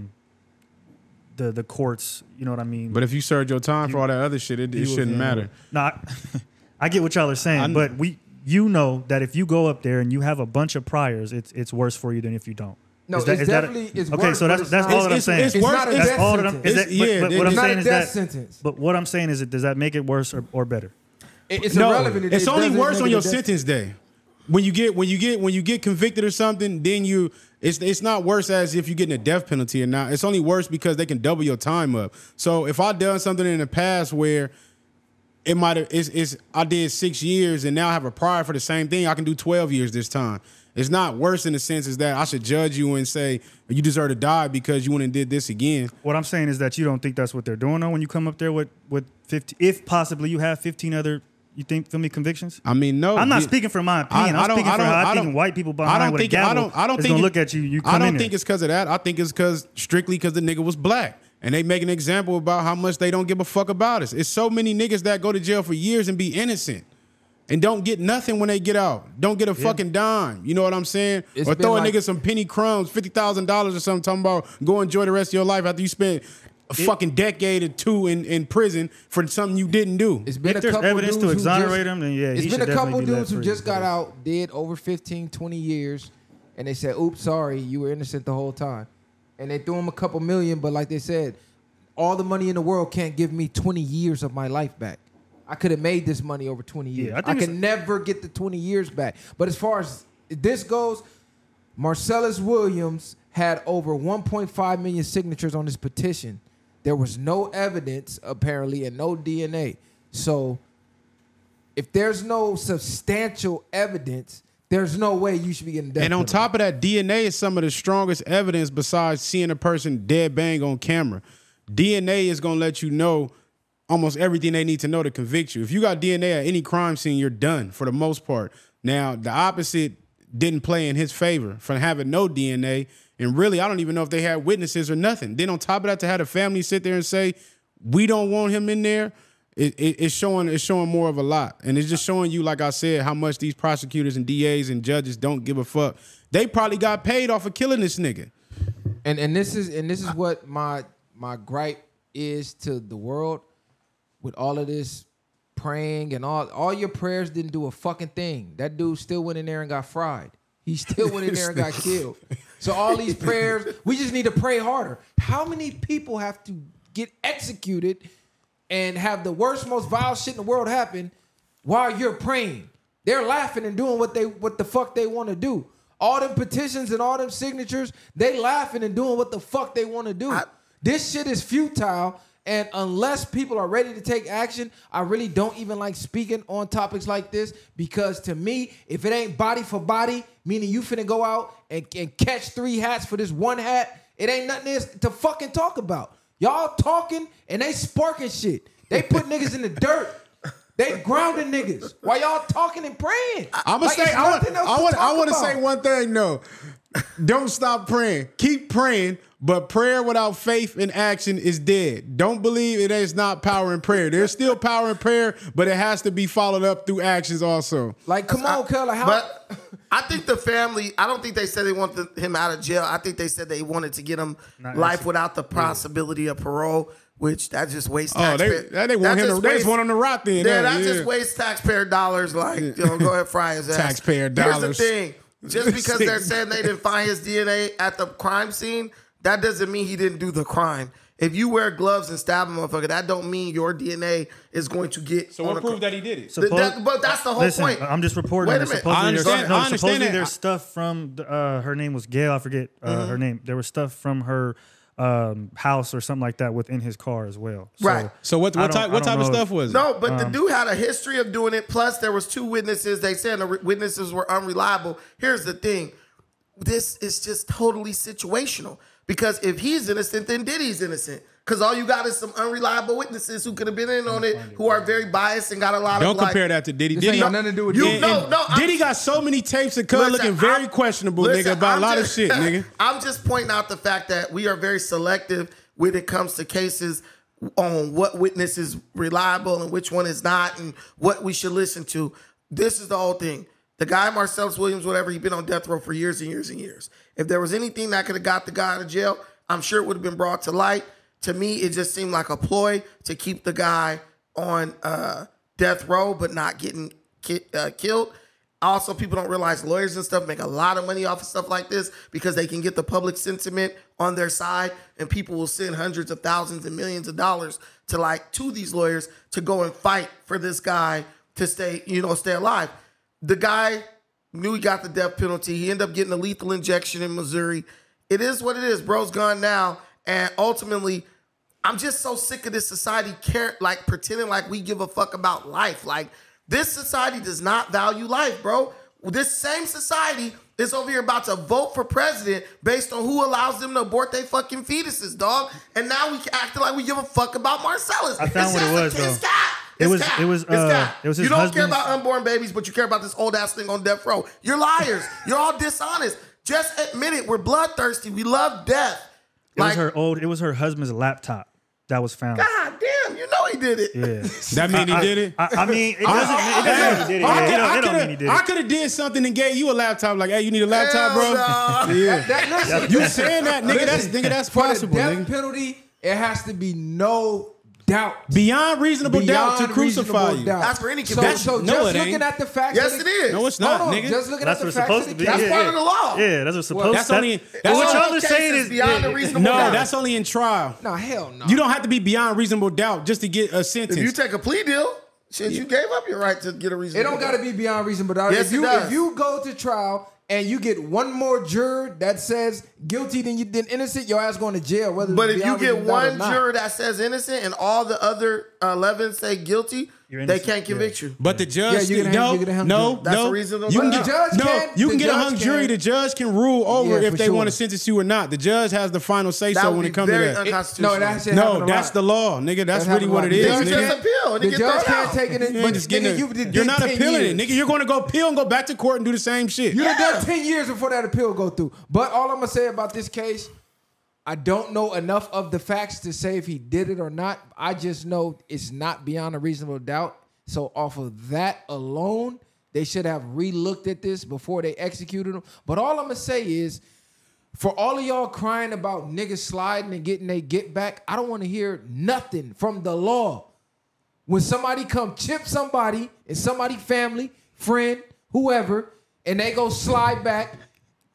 the courts, you know what I mean? But if you served your time for all that other shit, it shouldn't matter. Not. I get what y'all are saying, but you know that if you go up there and you have a bunch of priors, it's worse for you than if you don't. No, Is that- it's is that a- definitely it's okay. worse, So but that's it's that's not- all that I'm saying. It's worse. not a It's- death all that I'm. sentence. Is that, Yeah, but what it's I'm It's not saying a is death that. sentence. But what I'm saying is, does that make it worse or better? It's No, irrelevant. it's only doesn't worse make on it your a death- sentence day. When you get convicted or something, then it's not worse as if you're getting a death penalty or not. It's only worse because they can double your time up. So if I done something in the past where it might have I did 6 years and now I have a prior for the same thing, I can do 12 years this time. It's not worse in the sense is that I should judge you and say you deserve to die because you went and did this again. What I'm saying is that you don't think that's what they're doing though when you come up there with 50, if possibly you have 15 other, you think, feel me, convictions? I mean, no. I'm not speaking for my opinion. I'm speaking for how I think white people behind with a gavel is gonna look at you. You come I don't in think there. it's because of that. I think it's strictly because the nigga was black. And they make an example about how much they don't give a fuck about us. It's so many niggas that go to jail for years and be innocent and don't get nothing when they get out. Don't get a fucking dime. You know what I'm saying? It's or been throw a like- nigga some penny crumbs, $50,000 or something, talking about go enjoy the rest of your life after you spent a fucking decade or two in prison for something you didn't do. It's been If a there's couple evidence dudes to who exonerate just- him, then yeah, It's he been should a couple definitely be let dudes who free. just got out, did over 15, 20 years, and they said, oops, sorry, you were innocent the whole time. And they threw him a couple million, but like they said, all the money in the world can't give me 20 years of my life back. I could have made this money over 20 years. I I think can never get the 20 years back. But as far as this goes, Marcellus Williams had over 1.5 million signatures on his petition. There was no evidence, apparently, and no DNA. So if there's no substantial evidence, there's no way you should be getting death And on penalty. top of that, DNA is some of the strongest evidence besides seeing a person dead bang on camera. DNA is going to let you know almost everything they need to know to convict you. If you got DNA at any crime scene, you're done for the most part. Now, the opposite didn't play in his favor from having no DNA. And really, I don't even know if they had witnesses or nothing. Then on top of that, to have the family sit there and say, we don't want him in there, it's showing more of a lot. And it's just showing you, like I said, how much these prosecutors and DAs and judges don't give a fuck. They probably got paid off of killing this nigga. And this is what my gripe is to the world with all of this praying and all your prayers didn't do a fucking thing. That dude still went in there and got fried. He still went in there and got killed. So all these prayers, we just need to pray harder. How many people have to get executed and have the worst, most vile shit in the world happen while you're praying? They're laughing and doing what the fuck they want to do. All them petitions and all them signatures, they laughing and doing what the fuck they want to do. This shit is futile. And unless people are ready to take action, I really don't even like speaking on topics like this, because to me, if it ain't body for body, meaning you finna go out and catch 3 hats for this 1 hat, it ain't nothing to fucking talk about. Y'all talking and they sparking shit. They put niggas in the dirt. They grounding niggas while y'all talking and praying. I'm gonna say, I want to say one thing though. Don't stop praying. Keep praying, but prayer without faith and action is dead. Don't believe it is not power in prayer. There's still power in prayer, but it has to be followed up through actions also. Like, come on, Cuz. Like, but I think the family, I don't think they said they wanted him out of jail. I think they said they wanted to get him life without the possibility of parole, which that just wastes taxpayer. They want him. They just want him to rot then. Yeah, that just wastes taxpayer dollars. Like, go ahead, fry his ass. Taxpayer dollars. Here's the thing. Just because they're saying they didn't find his DNA at the crime scene, that doesn't mean he didn't do the crime. If you wear gloves and stab a motherfucker, that don't mean your DNA is going to get. So what proved that he did it? But that's the whole point. I'm just reporting. Wait a minute. Supposedly there's stuff from her name was Gail. I forget her name. There was stuff from her house or something like that within his car as well. Right. So what type of stuff was it? No, but the dude had a history of doing it. Plus, there was 2 witnesses. They said the witnesses were unreliable. Here's the thing. This is just totally situational. Because if he's innocent, then Diddy's innocent. Because all you got is some unreliable witnesses who could have been in on it, who are very biased and got a lot of. Don't compare that to Diddy. Diddy got nothing to do with Diddy. Diddy got so many tapes of Cuz looking very questionable, nigga, about a lot of shit, nigga. I'm just pointing out the fact that we are very selective when it comes to cases on what witness is reliable and which one is not, and what we should listen to. This is the whole thing. The guy, Marcellus Williams, whatever, he's been on death row for years and years and years. If there was anything that could have got the guy out of jail, I'm sure it would have been brought to light. To me, it just seemed like a ploy to keep the guy on death row but not getting killed. Also, people don't realize lawyers and stuff make a lot of money off of stuff like this because they can get the public sentiment on their side, and people will send hundreds of thousands and millions of dollars to these lawyers to go and fight for this guy to stay alive. The guy knew he got the death penalty. He ended up getting a lethal injection in Missouri. It is what it is. Bro's gone now. And ultimately, I'm just so sick of this society pretending like we give a fuck about life. Like, this society does not value life, bro. This same society is over here about to vote for president based on who allows them to abort their fucking fetuses, dog. And now we acting like we give a fuck about Marcellus. I found what it was, though. It was his You don't care about unborn babies, but you care about this old ass thing on death row. You're liars. You're all dishonest. Just admit it. We're bloodthirsty. We love death. It was her husband's laptop that was found. God damn, you know he did it. Yeah. That mean he did it? I mean, it doesn't mean he did it. It don't mean he did it. I could have did something and gave you a laptop. Like, hey, you need a laptop, bro? Yeah. You saying that, nigga? That's possible. For the death penalty, it has to be no doubt. Beyond reasonable doubt to crucify you. That's for any conviction. So just looking at the facts. Yes, it is. No, it's not, nigga. Just looking That's at the what's facts. supposed to be. That's part of the law. Yeah, that's what's supposed That's to only. What y'all are saying is beyond a reasonable doubt. No, that's only in trial. No, hell no. You don't have to be beyond reasonable doubt just to get a sentence. If you take a plea deal, shit, you gave up your right to get a reasonable doubt. It don't got to be beyond reasonable doubt. Yes, it does. If you go to trial and you get one more juror that says guilty than innocent, your ass going to jail. But if you get one juror that says innocent and all the other 11 say guilty, they can't convict you. But the judge, That's a reasonable you can doubt. get a hung jury. The judge can rule over if they want to sentence you or not. The judge has the final say so when it comes to that. That's the law, nigga. That's really what it is. The judge just appeal and the it gets judge thrown can't out. take it. You're not appealing it, nigga. You're going to go appeal and go back to court and do the same shit. You done done 10 years before that appeal go through. But all I'm gonna say about this case, I don't know enough of the facts to say if he did it or not. I just know it's not beyond a reasonable doubt. So off of that alone, they should have re-looked at this before they executed him. But all I'm gonna say is, for all of y'all crying about niggas sliding and getting they get back, I don't want to hear nothing from the law. When somebody come chip somebody and somebody family, friend, whoever, and they go slide back,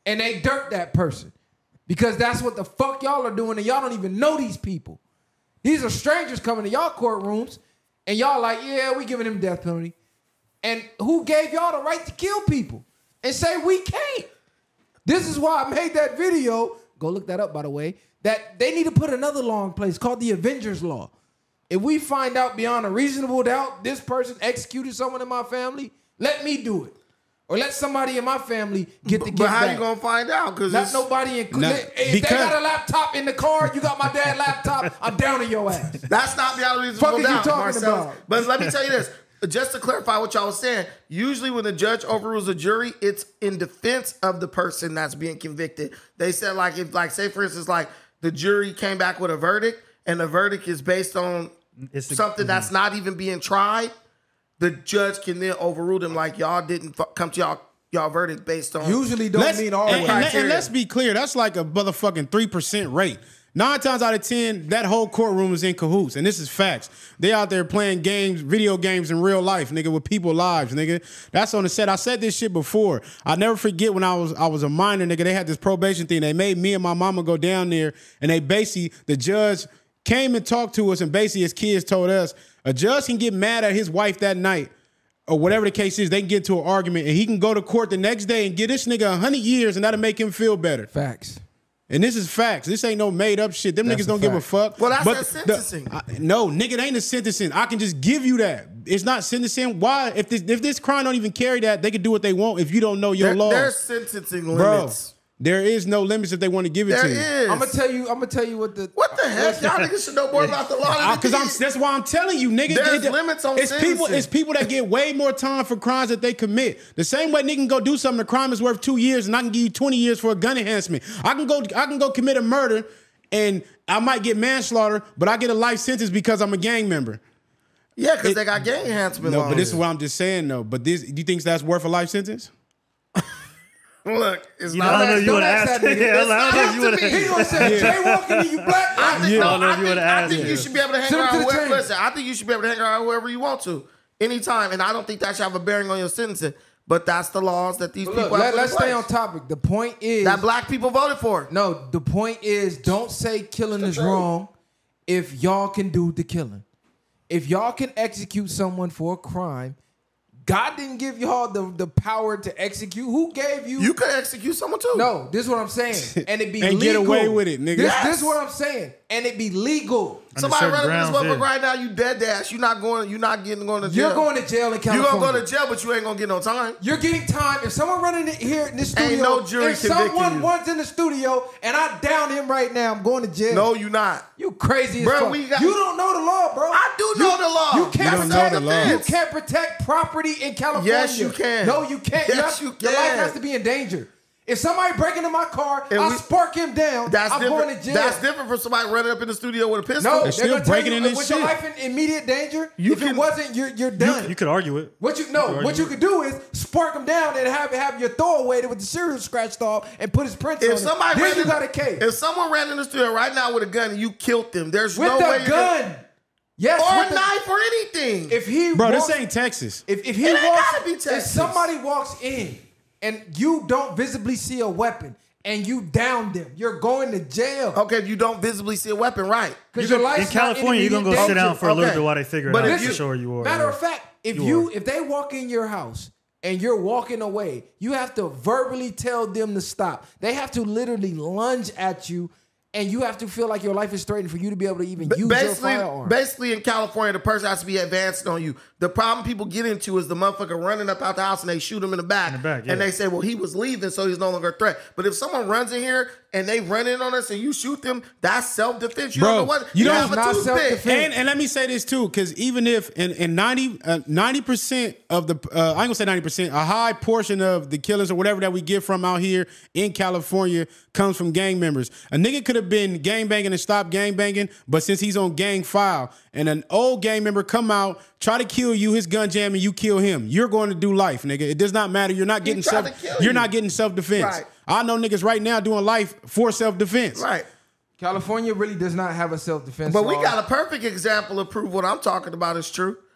and they dirt that person because that's what the fuck y'all are doing, and y'all don't even know these people. These are strangers coming to y'all courtrooms, and y'all like, yeah, we giving him death penalty. And who gave y'all the right to kill people and say we can't? This is why I made that video. Go look that up, by the way. That they need to put another law in place called the Avengers Law. If we find out beyond a reasonable doubt this person executed someone in my family, let me do it. Or let somebody in my family get the gift back. But how you gonna find out? Not nobody in... If they got a laptop in the car, you got my dad's laptop, I'm down in your ass. That's not beyond a reasonable doubt, Fuck is you talking Marcellus. about? But let me tell you this. Just to clarify what y'all was saying, usually when the judge overrules a jury, it's in defense of the person that's being convicted. They said, like, if, like, say for instance, like the jury came back with a verdict, and the verdict is based on something that's not even being tried, the judge can then overrule them. Like, y'all didn't come to y'all verdict based on. Usually don't mean always. And let's be clear, that's like a motherfucking 3% rate. 9 times out of 10, that whole courtroom is in cahoots, and this is facts. They out there playing games, video games in real life, nigga, with people's lives, nigga. That's on the set. I said this shit before. I never forget when I was a minor, nigga. They had this probation thing. They made me and my mama go down there, and they basically, the judge came and talked to us, and basically his kids told us, a judge can get mad at his wife that night, or whatever the case is, they can get into an argument, and he can go to court the next day and give this nigga 100 years, and that'll make him feel better. Facts. And this is facts. This ain't no made up shit. Them That's niggas don't a give a fact. fuck. Well, that's But their sentencing. no, nigga, it ain't a sentencing. I can just give you that. It's not sentencing. Why? If this crime don't even carry that, they can do what they want if you don't know your laws. There's sentencing limits. Bro, there is no limits if they want to give it There to you. is. I'm gonna tell you what the heck? Y'all niggas should know more about the law than That's why I'm telling you, nigga. There's limits on sentencing. It's people that get way more time for crimes that they commit. The same way nigga can go do something, the crime is worth 2 years, and I can give you 20 years for a gun enhancement. I can go commit a murder, and I might get manslaughter, but I get a life sentence because I'm a gang member. Yeah, because they got gang enhancement laws. No, but this is what I'm just saying, though. But do you think that's worth a life sentence? Look, it's I not. don't know if you would don't have ask asked. that nigga. I don't know if you would He have. gonna say jaywalking and you black. I don't know if you would have I asked. think you should be able to hang Send him to around the whoever. chamber. Listen, I think you should be able to hang around whoever you want to, anytime. And I don't think that should have a bearing on your sentencing. But that's the laws that these people have. Let's stay on topic. The point is that black people voted for. No, the point is don't say killing is wrong if y'all can do the killing. If y'all can execute someone for a crime, God didn't give y'all the power to execute. Who gave you? You could execute someone too. No, this is what I'm saying. And it be And legal. get away with it, nigga. This is what I'm saying. And it be legal. Somebody certain running this grounds, motherfucker yeah. right now, you dead dash. You're not going to jail. You're going to jail in California. You're going to go to jail, but you ain't going to get no time. You're getting time. If someone running it here in the studio, Ain't no jury if convicting someone you. runs in the studio and I down him right now, I'm going to jail. No, you not. You crazy as Bro, fuck. we got- You don't know the law, bro. I do know the law. You can't You don't protect know the law. You can't protect property in California. Yes, you can. No, you can't. Yes, Your you life can. has to be in danger. If somebody break into my car, And I spark him down. That's I'm different. going to jail. That's different from somebody running up in the studio with a pistol. No, They're they're still gonna tell breaking you, in this with your shit. life in immediate danger. You If can- it wasn't, you're done. You could argue it. What you could do is spark him down and have your throwaway with the cereal scratched off and put his prints on If it. somebody Then ran you in- got a case If someone ran in the studio right now with a gun and you killed them, there's with no way the you're gonna- gun. Yes, or with a the- knife or anything. If he Bro, walks, this ain't Texas. if he It ain't walks, gotta be if Texas. somebody walks in and you don't visibly see a weapon and you down them, you're going to jail. Okay, if you don't visibly see a weapon, right? Because your In life's California, you're gonna go sit down for a little Okay. bit while they figure it But out. if For you- sure you are. Matter yeah. of fact, if You if they walk in your house and you're walking away, you have to verbally tell them to stop. They have to literally lunge at you, and you have to feel like your life is threatened for you to be able to even use your firearm. Basically, in California, the person has to be advanced on you. The problem people get into is the motherfucker running up out the house and they shoot him in the back. yeah. And they say, well, he was leaving, so he's no longer a threat. But if someone runs in here and they run in on us and you shoot them, that's self-defense. You Bro, don't know what. you don't- have a Not toothpick. self-defense. And let me say this too, because even if in 90% of the I ain't gonna say 90%, a high portion of the killings or whatever that we get from out here in California comes from gang members. A nigga could have been gang banging and stopped gang banging, but since he's on gang file and an old gang member come out, try to kill you, his gun jam, and you kill him, you're going to do life, nigga. It does not matter. You're not getting tried to kill you're you. not getting self-defense. Right. I know niggas right now doing life for self-defense. Right. California really does not have a self-defense But we law. got a perfect example to prove what I'm talking about is true.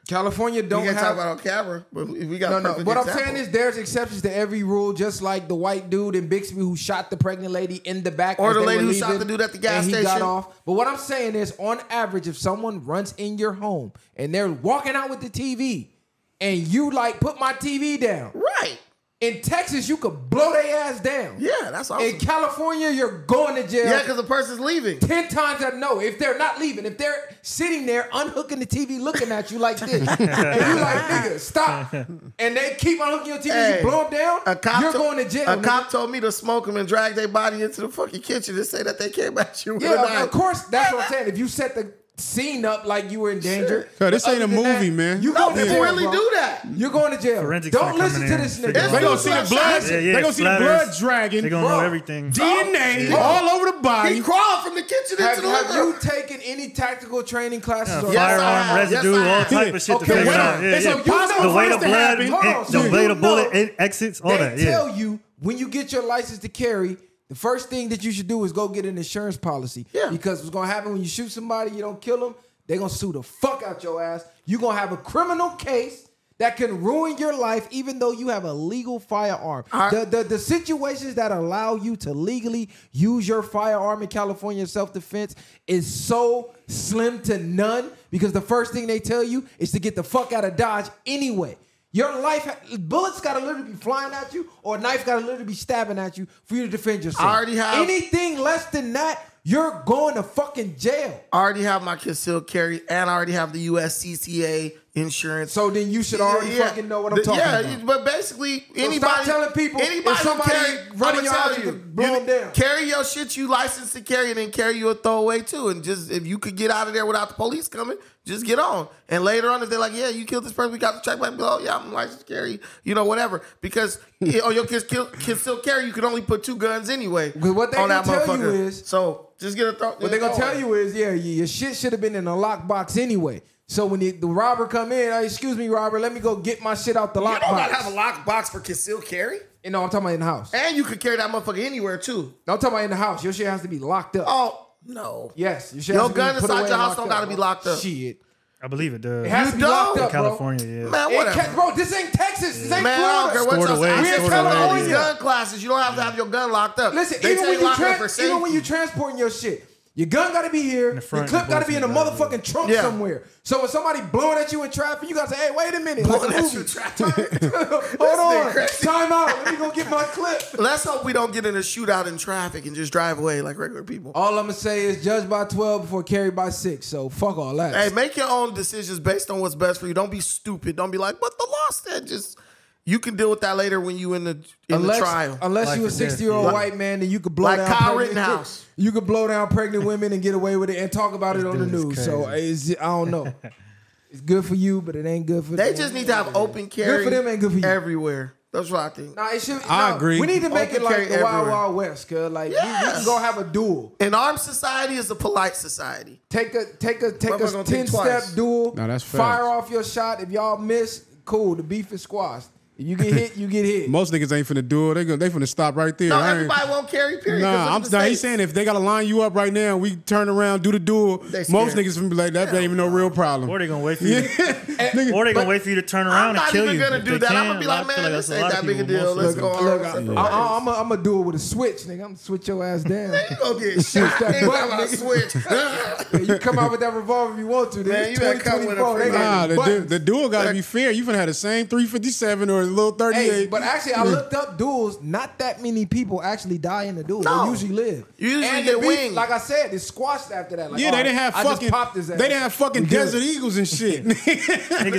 California We don't can't have. talk about it on camera, but we got No. perfect What I'm example. saying is there's exceptions to every rule, just like the white dude in Bixby who shot the pregnant lady in the back. Or as the they lady were who shot leaving, the dude at the gas and he got station. off. But what I'm saying is, on average, if someone runs in your home and they're walking out with the TV, and you like put my TV down, Right. in Texas you could blow their ass down. Yeah, that's awesome. In California, you're going to jail. Yeah, because the person's leaving. 10 times out of no. If they're not leaving, if they're sitting there unhooking the TV looking at you like this, and you like, nigga, stop. And they keep unhooking your TV, Hey, you blow them down, you're to- going to jail. A nigga. cop told me to smoke them and drag their body into the fucking kitchen and say that they came at you with a Yeah, knife. of course, that's what I'm saying. If you set the scene up like you were in danger. Cause this but ain't a other than movie, that, man. You No, going to people jail, really bro. do that. You're going to jail. Forensics Don't gonna listen come to in this and nigga. figure They it gonna out. see the blood. Yeah, yeah, They gonna see the splatters. blood dragging. They gonna Bro. know everything. DNA Oh. all over the body. He crawled from the kitchen Have, into the have living room. you taken any tactical training classes? Yeah, or Yes, I firearm have. residue, Yes, I all have. type of shit Okay, to figure wait it a out. minute. Yeah, It's yeah. impossible The for way this the to blood, happen. Hold on, so the way you the bullet know- it exits, all They that. Yeah. tell you when you get your license to carry, the first thing that you should do is go get an insurance policy. Yeah. Because what's gonna happen when you shoot somebody, you don't kill them, they're gonna sue the fuck out your ass. You're gonna have a criminal case that can ruin your life, even though you have a legal firearm. The situations that allow you to legally use your firearm in California self-defense is so slim to none because the first thing they tell you is to get the fuck out of Dodge anyway. Your life, bullets gotta literally be flying at you, or a knife gotta literally be stabbing at you for you to defend yourself. I already have- anything less than that, you're going to fucking jail. I already have my concealed carry, and I already have the USCCA insurance. So then you should already fucking know what I'm talking about. But basically, anybody stop telling people if anybody somebody who carry, running I'ma your tell house, you can blow them down. Carry your shit you licensed to carry, and then carry your throwaway too. And just if you could get out of there without the police coming, just get on. And later on, if they're like, "Yeah, you killed this person, we got the check back," oh yeah, I'm licensed to carry, whatever. Because your kids still carry. You can only put 2 guns anyway. But what they on that gonna tell you motherfucker. is- so just get a throw. What they're gonna tell you is, your shit should have been in a lockbox anyway. So when the robber come in, excuse me, robber, let me go get my shit out the You don't gotta lockbox. have a lockbox for concealed carry. No, I'm talking about in the house. And you could carry that motherfucker anywhere too. No, I'm talking about in the house. Your shit has to be locked up. Oh no. Yes, your shit Your has to be gun put inside away your and house locked don't gotta be locked up. Shit, I believe it does. it has You to be don't? locked up, bro. California, yeah. Man, It whatever. can't, bro, this ain't Texas. This ain't Man, I don't care Florida. what Stored y'all away, say. I stored tell away, all these yeah. gun classes, you don't have to have your gun locked up. Listen, They even tell when, lock it up for even when safety. you transporting your shit, your gun got to be here. the front, Your clip the got to be in a bullets in the motherfucking trunk Yeah. somewhere. So when somebody blowing at you in traffic, you got to say, hey, wait a minute. Blowing like a at you in movie. traffic. Hold on. crazy. Time out. Let me go get my clip. Let's hope we don't get in a shootout in traffic and just drive away like regular people. All I'm going to say is judge by 12 before carried by 6. So fuck all that. Hey, make your own decisions based on what's best for you. Don't be stupid. Don't be like, what the law said. Just you can deal with that later when you in the trial. Unless Life you a or death, 60-year-old yeah. white man, then you could blow Like down Kyle pregnant Rittenhouse. You could blow down pregnant women and get away with it and talk about it on the dude is news. So I don't know. It's good for you, but it ain't good for They them. just need to have open carry. for them, ain't good for you. Everywhere. That's what I think. Nah, it should. I nah, agree. We need to make Open it like carry the Wild everywhere. Wild West, cause like we Yes. can go have a duel. An armed society is a polite society. Take a Motherfucker gonna think 10-step twice. duel. Nah, that's fire facts. off your shot. If y'all miss, cool. The beef is squashed. If you get hit, you get hit. Most niggas ain't finna do it. They finna stop right there. No, I ain't- everybody won't carry, period. 'cause Nah, of the he's states. saying if they gotta line you up right now and we turn around, do the duel, They most scared. niggas finna be like, that ain't even no real problem. Or they gonna wait for you. Or they gonna wait for you to turn I'm around and not kill even you. gonna if do they that. I'm can. gonna be like, I feel man, that's this a lot ain't of that big a people, deal. most Let's of go them. on. Look, separate I'm ways. gonna do it with a switch, nigga. I'm gonna switch your ass down. You gonna get shot. that Nigga, button, talking about nigga. switch. You come out with that revolver if you want to. Man, It's you better come with a 2024. They free- got Nah, these buttons. the duel gotta be fair. You finna have the same 357 or a little 38. Hey, but actually, I looked up duels. Not that many people actually die in the duel. No. They usually live. You usually and get the beef, winged. like I said, it's squashed after that. Like, yeah, all they right, didn't have I fucking. just popped his ass. They didn't have fucking We good. Desert Eagles and shit. Niggas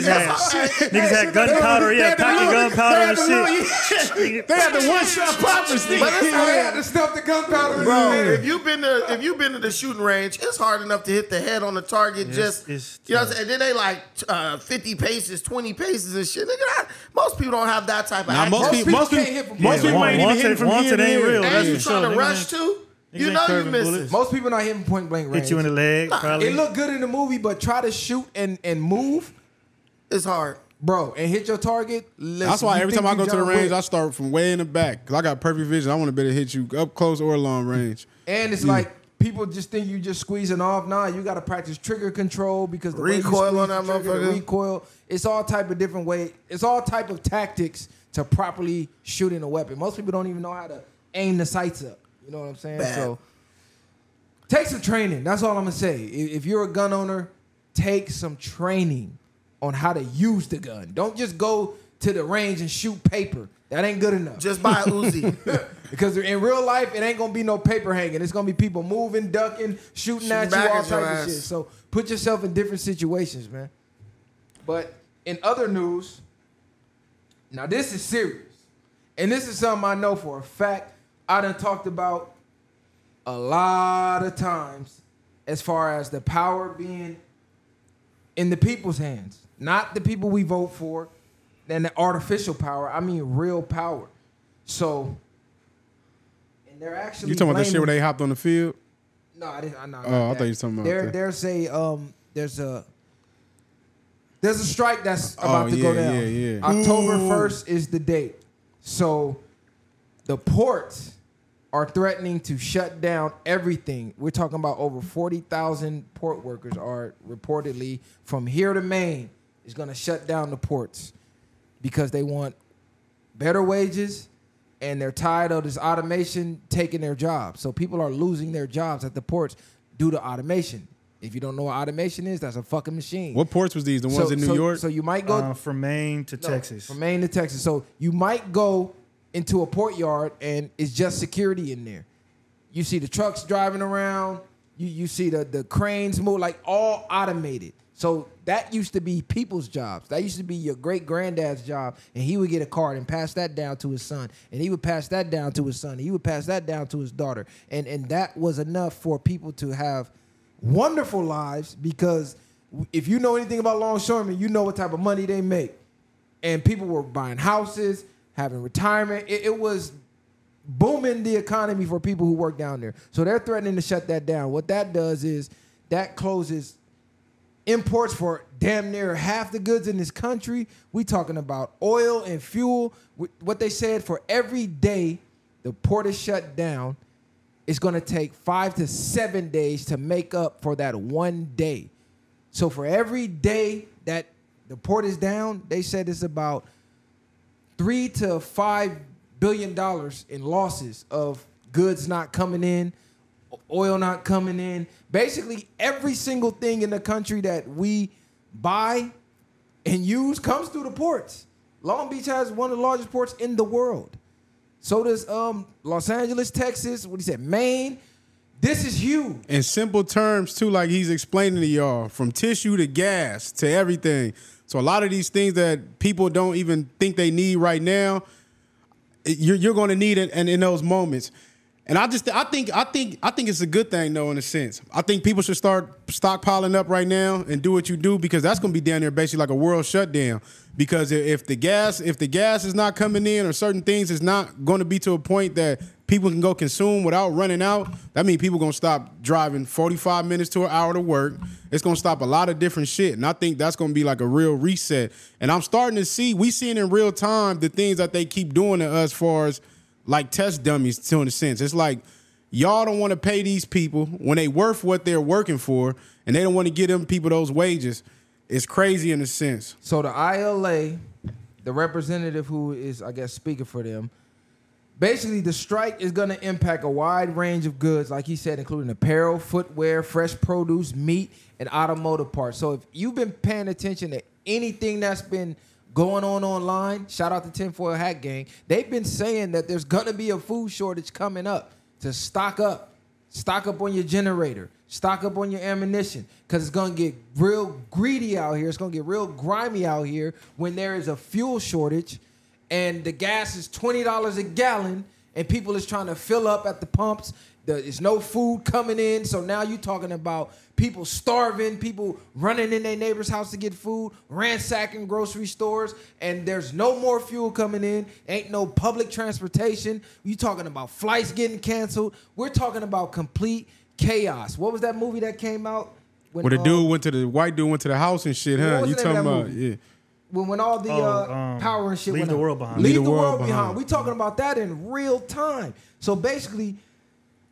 had gunpowder, They yeah, had the packing little- gunpowder they and had the shit. They had the one shot poppers. But it's They had to stuff the gunpowder in Bro, his head. if you've been to the shooting range, it's hard enough to hit the head on the target. it's You know what I'm saying? And then they like 50 paces, 20 paces and shit. Nigga, most people don't have that type of Nah, accuracy. most can't people hit from most far. people ain't even Wanted- hitting from wanted here ain't to real. there. And That's you for trying sure. to Niggas rush ain't- too? You ain't know you curving missing. bullets. Most people not hitting point blank range. Hit you in the leg, probably. It looked good in the movie, but try to shoot and move, It's hard. bro, and hit your target. That's why every time I go to the range, I start from way in the back. Cause I got perfect vision. I want to better hit you up close or long range. And it's like people just think you just squeezing off. Nah, you got to practice trigger control because the way you Recoil squeeze on that the trigger, the motherfucker. recoil. It's all type of different way. It's all type of tactics to properly shooting a weapon. Most people don't even know how to aim the sights up. You know what I'm saying? Bad. So take some training. That's all I'm gonna say. If you're a gun owner, take some training on how to use the gun. Don't just go to the range and shoot paper. That ain't good enough. Just buy a Uzi. Because in real life, it ain't gonna be no paper hanging. It's gonna be people moving, ducking, shooting at you, back all at your type of ass. shit. So put yourself in different situations, man. But in other news, now this is serious. And this is something I know for a fact I done talked about a lot of times as far as the power being in the people's hands. Not the people we vote for and the artificial power. I mean real power. So, and they're actually You talking about that shit where blaming- they hopped on the field? No, I didn't. No, Oh, I thought you were talking about that. There's a strike that's about to go yeah, down. yeah. October 1st is the date. So the ports are threatening to shut down everything. We're talking about over 40,000 port workers are reportedly from here to Maine is going to shut down the ports because they want better wages and they're tired of this automation taking their jobs. So people are losing their jobs at the ports due to automation. If you don't know what automation is, that's a fucking machine. What ports was these? The ones in New York? So you might go From Maine to no, Texas. From Maine to Texas. So you might go into a port yard and it's just security in there. You see the trucks driving around. You see the cranes move, like all automated. So that used to be people's jobs. That used to be your great granddad's job. And he would get a card and pass that down to his son. And he would pass that down to his son. And he would pass that down to his daughter. And that was enough for people to have wonderful lives, because if you know anything about longshoremen, you know what type of money they make. And people were buying houses, having retirement. It was booming the economy for people who work down there. So they're threatening to shut that down. What that does is that closes imports for damn near half the goods in this country. We talking about oil and fuel. What they said, for every day the port is shut down, it's going to take 5 to 7 days to make up for that one day. So for every day that the port is down, they said it's about $3 to $5 billion in losses of goods not coming in, oil not coming in. Basically, every single thing in the country that we buy and use comes through the ports. Long Beach has one of the largest ports in the world. So does Los Angeles, Texas, what he said, Maine. This is huge. In simple terms, too, like he's explaining to y'all, from tissue to gas to everything. So a lot of these things that people don't even think they need right now, you're going to need it, and in those moments. And I think it's a good thing, though, in a sense. I think people should start stockpiling up right now and do what you do, because that's going to be down there basically like a world shutdown. Because if the gas is not coming in, or certain things is not going to be to a point that people can go consume without running out, that means people going to stop driving 45 minutes to an hour to work. It's going to stop a lot of different shit. And I think that's going to be like a real reset. And I'm starting to see, we seeing in real time the things that they keep doing to us as far as like test dummies, to in a sense. It's like y'all don't want to pay these people when they worth what they're working for, and they don't want to give them people those wages. It's crazy in a sense. So the ILA, the representative who is, I guess, speaking for them, basically the strike is going to impact a wide range of goods, like he said, including apparel, footwear, fresh produce, meat, and automotive parts. So if you've been paying attention to anything that's been going on online, shout out to Tinfoil Hat Gang, they've been saying that there's going to be a food shortage coming up, to stock up on your generator, stock up on your ammunition, because it's going to get real greedy out here. It's going to get real grimy out here when there is a fuel shortage and the gas is $20 a gallon and people is trying to fill up at the pumps. There's no food coming in. So now you're talking about people starving, people running in their neighbor's house to get food, ransacking grocery stores, and there's no more fuel coming in. Ain't no public transportation. You talking about flights getting canceled. We're talking about complete chaos. What was that movie that came out? Where the white dude went to the house and shit, huh? What was You the name talking of that about, movie? yeah. When all the power and shit Leave went the out. World Behind. Leave the world behind. We talking about that in real time. So basically,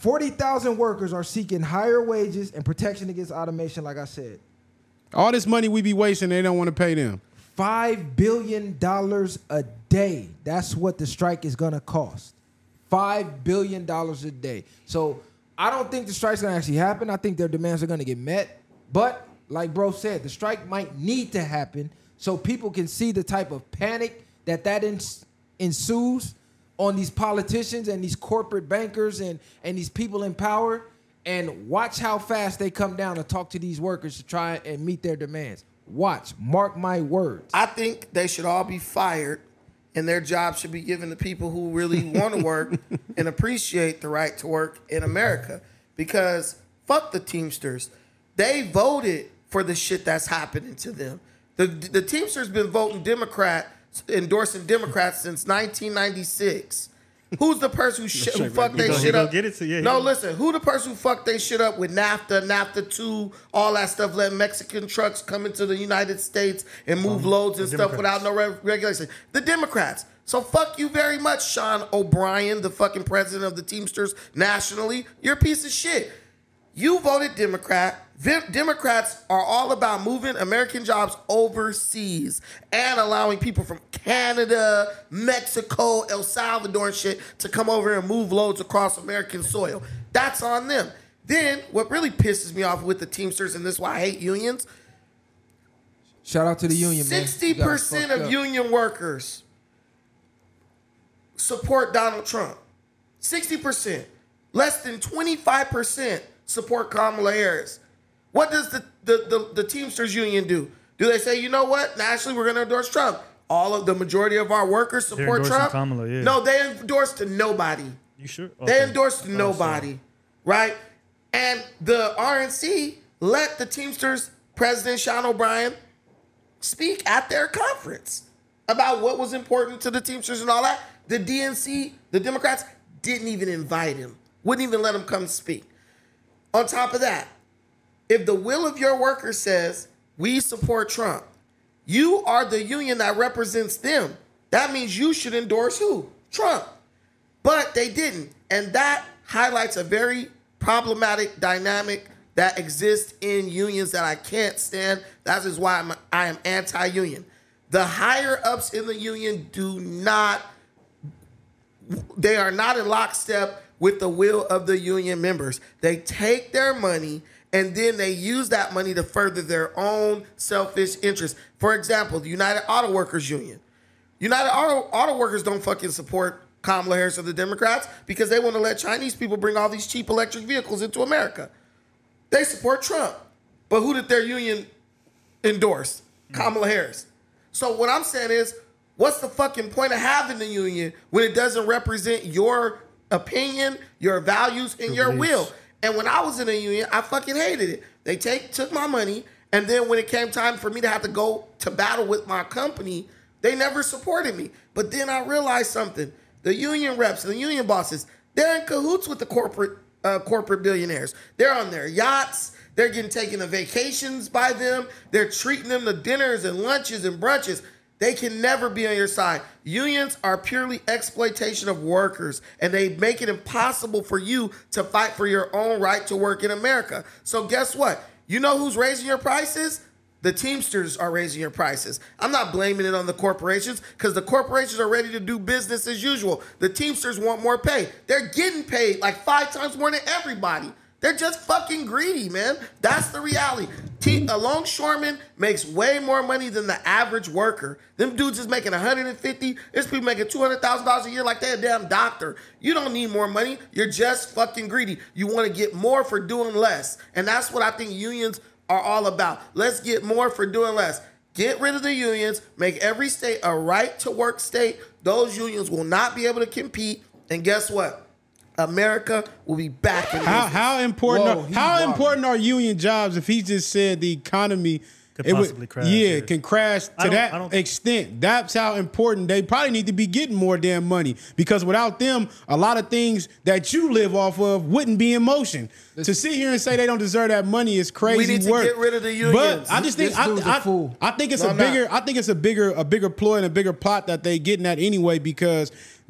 40,000 workers are seeking higher wages and protection against automation, like I said. All this money we be wasting, they don't want to pay them. $5 billion a day. That's what the strike is going to cost. $5 billion a day. So I don't think the strike's going to actually happen. I think their demands are going to get met. But like bro said, the strike might need to happen so people can see the type of panic that ensues on these politicians and these corporate bankers and these people in power, and watch how fast they come down and talk to these workers to try and meet their demands. Watch. Mark my words. I think they should all be fired, and their job should be given to people who really want to work and appreciate the right to work in America. Because fuck the Teamsters. They voted for the shit that's happening to them. The Teamsters been voting Democrat, endorsing Democrats since 1996. Who's the person who fucked they shit up? Get it to you. No, listen. Who the person who fucked they shit up with NAFTA, NAFTA 2, all that stuff, letting Mexican trucks come into the United States and move loads and stuff without no regulation? The Democrats. So fuck you very much, Sean O'Brien, the fucking president of the Teamsters nationally. You're a piece of shit. You voted Democrat. Democrats are all about moving American jobs overseas and allowing people from Canada, Mexico, El Salvador and shit to come over and move loads across American soil. That's on them. Then what really pisses me off with the Teamsters, and this is why I hate unions. Shout out to the union, man. 60% of union workers support Donald Trump. 60%. Less than 25% support Kamala Harris. What does the Teamsters union do? Do they say, you know what, nationally we're going to endorse Trump? The majority of our workers support Trump? Kamala, yeah. No, they endorse to nobody. You sure? Okay. They endorse to nobody, right? And the RNC let the Teamsters president, Sean O'Brien, speak at their conference about what was important to the Teamsters and all that. The DNC, the Democrats, didn't even invite him. Wouldn't even let him come speak. On top of that, if the will of your workers says we support Trump, you are the union that represents them. That means you should endorse who? Trump. But they didn't. And that highlights a very problematic dynamic that exists in unions that I can't stand. That is why I am anti-union. The higher ups in the union they are not in lockstep with the will of the union members. They take their money and then they use that money to further their own selfish interests. For example, the United Auto Workers Union. United Auto Workers don't fucking support Kamala Harris or the Democrats because they want to let Chinese people bring all these cheap electric vehicles into America. They support Trump. But who did their union endorse? Kamala Harris. So what I'm saying is, what's the fucking point of having the union when it doesn't represent your opinion, your values, and your will? And when I was in a union, I fucking hated it. They took my money, and then when it came time for me to have to go to battle with my company, they never supported me. But then I realized something. The union reps and the union bosses, they're in cahoots with the corporate billionaires. They're on their yachts. They're getting taken to vacations by them. They're treating them to dinners and lunches and brunches. They can never be on your side. Unions are purely exploitation of workers, and they make it impossible for you to fight for your own right to work in America. So guess what? You know who's raising your prices? The Teamsters are raising your prices. I'm not blaming it on the corporations because the corporations are ready to do business as usual. The Teamsters want more pay. They're getting paid like 5 times more than everybody. They're just fucking greedy, man. That's the reality. A longshoreman makes way more money than the average worker. Them dudes is making $150. There's people making $200,000 a year like they're a damn doctor. You don't need more money. You're just fucking greedy. You want to get more for doing less. And that's what I think unions are all about. Let's get more for doing less. Get rid of the unions. Make every state a right-to-work state. Those unions will not be able to compete. And guess what? America will be back in business. How important are union jobs if he just said the economy could possibly crash? Can crash to that extent. That's how important. They probably need to be getting more damn money because without them, a lot of things that you live off of wouldn't be in motion. To sit here and say they don't deserve that money is crazy work. We need to get rid of the unions. But I just think I think it's a bigger ploy and a bigger plot that they getting at anyway because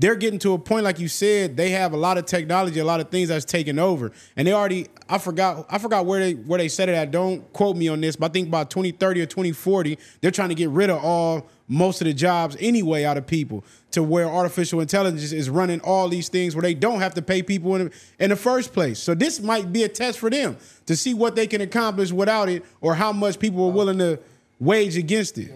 they're getting to a point, like you said, they have a lot of technology, a lot of things that's taken over. And they already, I forgot where they said it at. Don't quote me on this, but I think about 2030 or 2040, they're trying to get rid of most of the jobs anyway out of people, to where artificial intelligence is running all these things where they don't have to pay people in the first place. So this might be a test for them to see what they can accomplish without it, or how much people are willing to wage against it.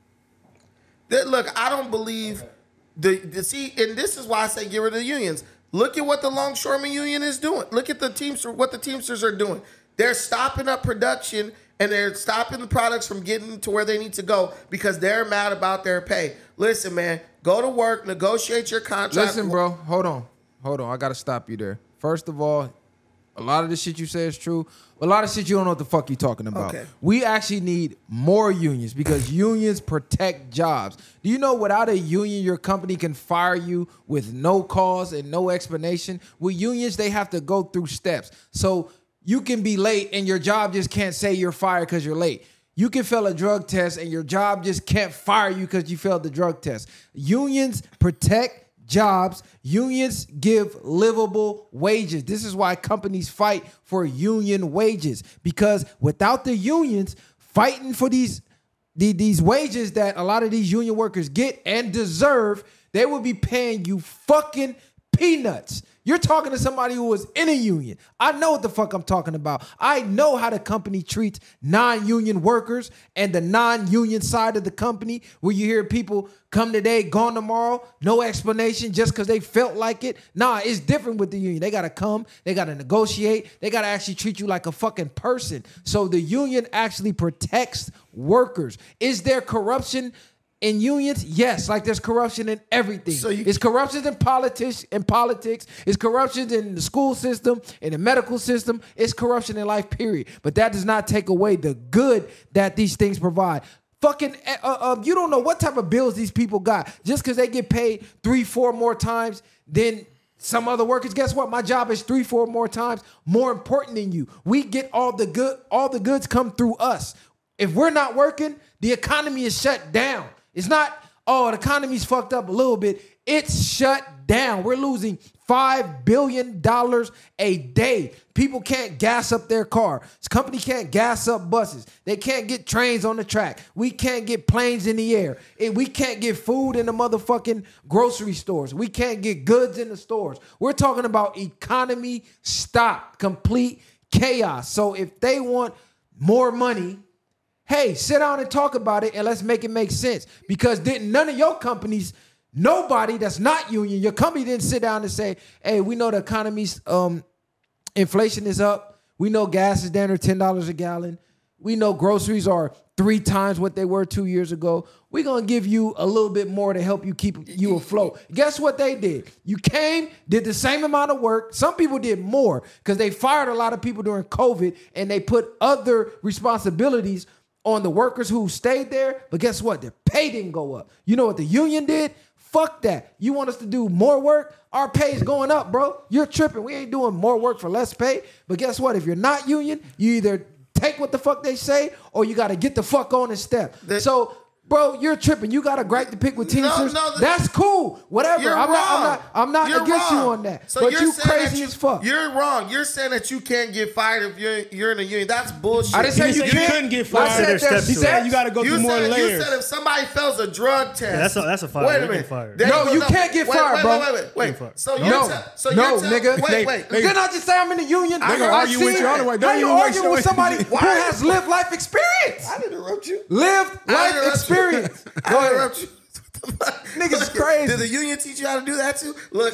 Look, I don't believe see, and this is why I say get rid of the unions. Look at what the longshoreman union is doing. Look at what the Teamsters are doing. They're stopping up production and they're stopping the products from getting to where they need to go because they're mad about their pay. Listen, man, go to work, negotiate your contract. Listen, bro, hold on. I got to stop you there. First of all, a lot of the shit you say is true. A lot of shit you don't know what the fuck you talking about. Okay. We actually need more unions because unions protect jobs. Do you know without a union, your company can fire you with no cause and no explanation? With unions, they have to go through steps. So you can be late and your job just can't say you're fired because you're late. You can fail a drug test and your job just can't fire you because you failed the drug test. Unions protect jobs. Unions give livable wages. This is why companies fight for union wages, because without the unions fighting for these wages that a lot of these union workers get and deserve, they would be paying you fucking peanuts. You're talking to somebody who was in a union. I know what the fuck I'm talking about. I know how the company treats non-union workers and the non-union side of the company, where you hear people come today, gone tomorrow, no explanation just because they felt like it. Nah, it's different with the union. They got to come. They got to negotiate. They got to actually treat you like a fucking person. So the union actually protects workers. Is there corruption in unions? Yes, like there's corruption in everything. So it's corruption in politics. It's corruption in the school system, in the medical system. It's corruption in life, period. But that does not take away the good that these things provide. Fucking, you don't know what type of bills these people got. Just because they get paid 3-4 more times than some other workers. Guess what? My job is 3-4 more times more important than you. We get all the good. All the goods come through us. If we're not working, the economy is shut down. It's not, the economy's fucked up a little bit. It's shut down. We're losing $5 billion a day. People can't gas up their car. This company can't gas up buses. They can't get trains on the track. We can't get planes in the air. We can't get food in the motherfucking grocery stores. We can't get goods in the stores. We're talking about economy stop, complete chaos. So if they want more money, hey, sit down and talk about it and let's make it make sense. Because none of your companies, nobody that's not union, your company didn't sit down and say, hey, we know the economy's inflation is up. We know gas is down to $10 a gallon. We know groceries are 3 times what they were 2 years ago. We're going to give you a little bit more to help you keep you afloat. Guess what they did? You came, did the same amount of work. Some people did more because they fired a lot of people during COVID and they put other responsibilities on the workers who stayed there. But guess what? Their pay didn't go up. You know what the union did? Fuck that. You want us to do more work? Our pay is going up, bro. You're tripping. We ain't doing more work for less pay. But guess what? If you're not union, you either take what the fuck they say or you got to get the fuck on and step. So, bro, you're tripping. You got a gripe to pick with Teamsters. That's cool. Whatever. I'm not against you on that. So but you crazy as fuck. You're wrong. You're saying that you can't get fired if you're in a union. That's bullshit. I didn't say you couldn't get fired. He said you got to go through more layers. You said if somebody fails a drug test. Yeah, that's a fire. Wait a minute. No, you can't get fired, bro. Wait. So nigga. Wait. Didn't I just say I'm in the union? They're going to argue with you on the way. How you arguing with somebody who has lived life experience? I didn't interrupt you. Lived life experience. Go ahead. Interrupt you. Niggas crazy. Did the union teach you how to do that too? Look,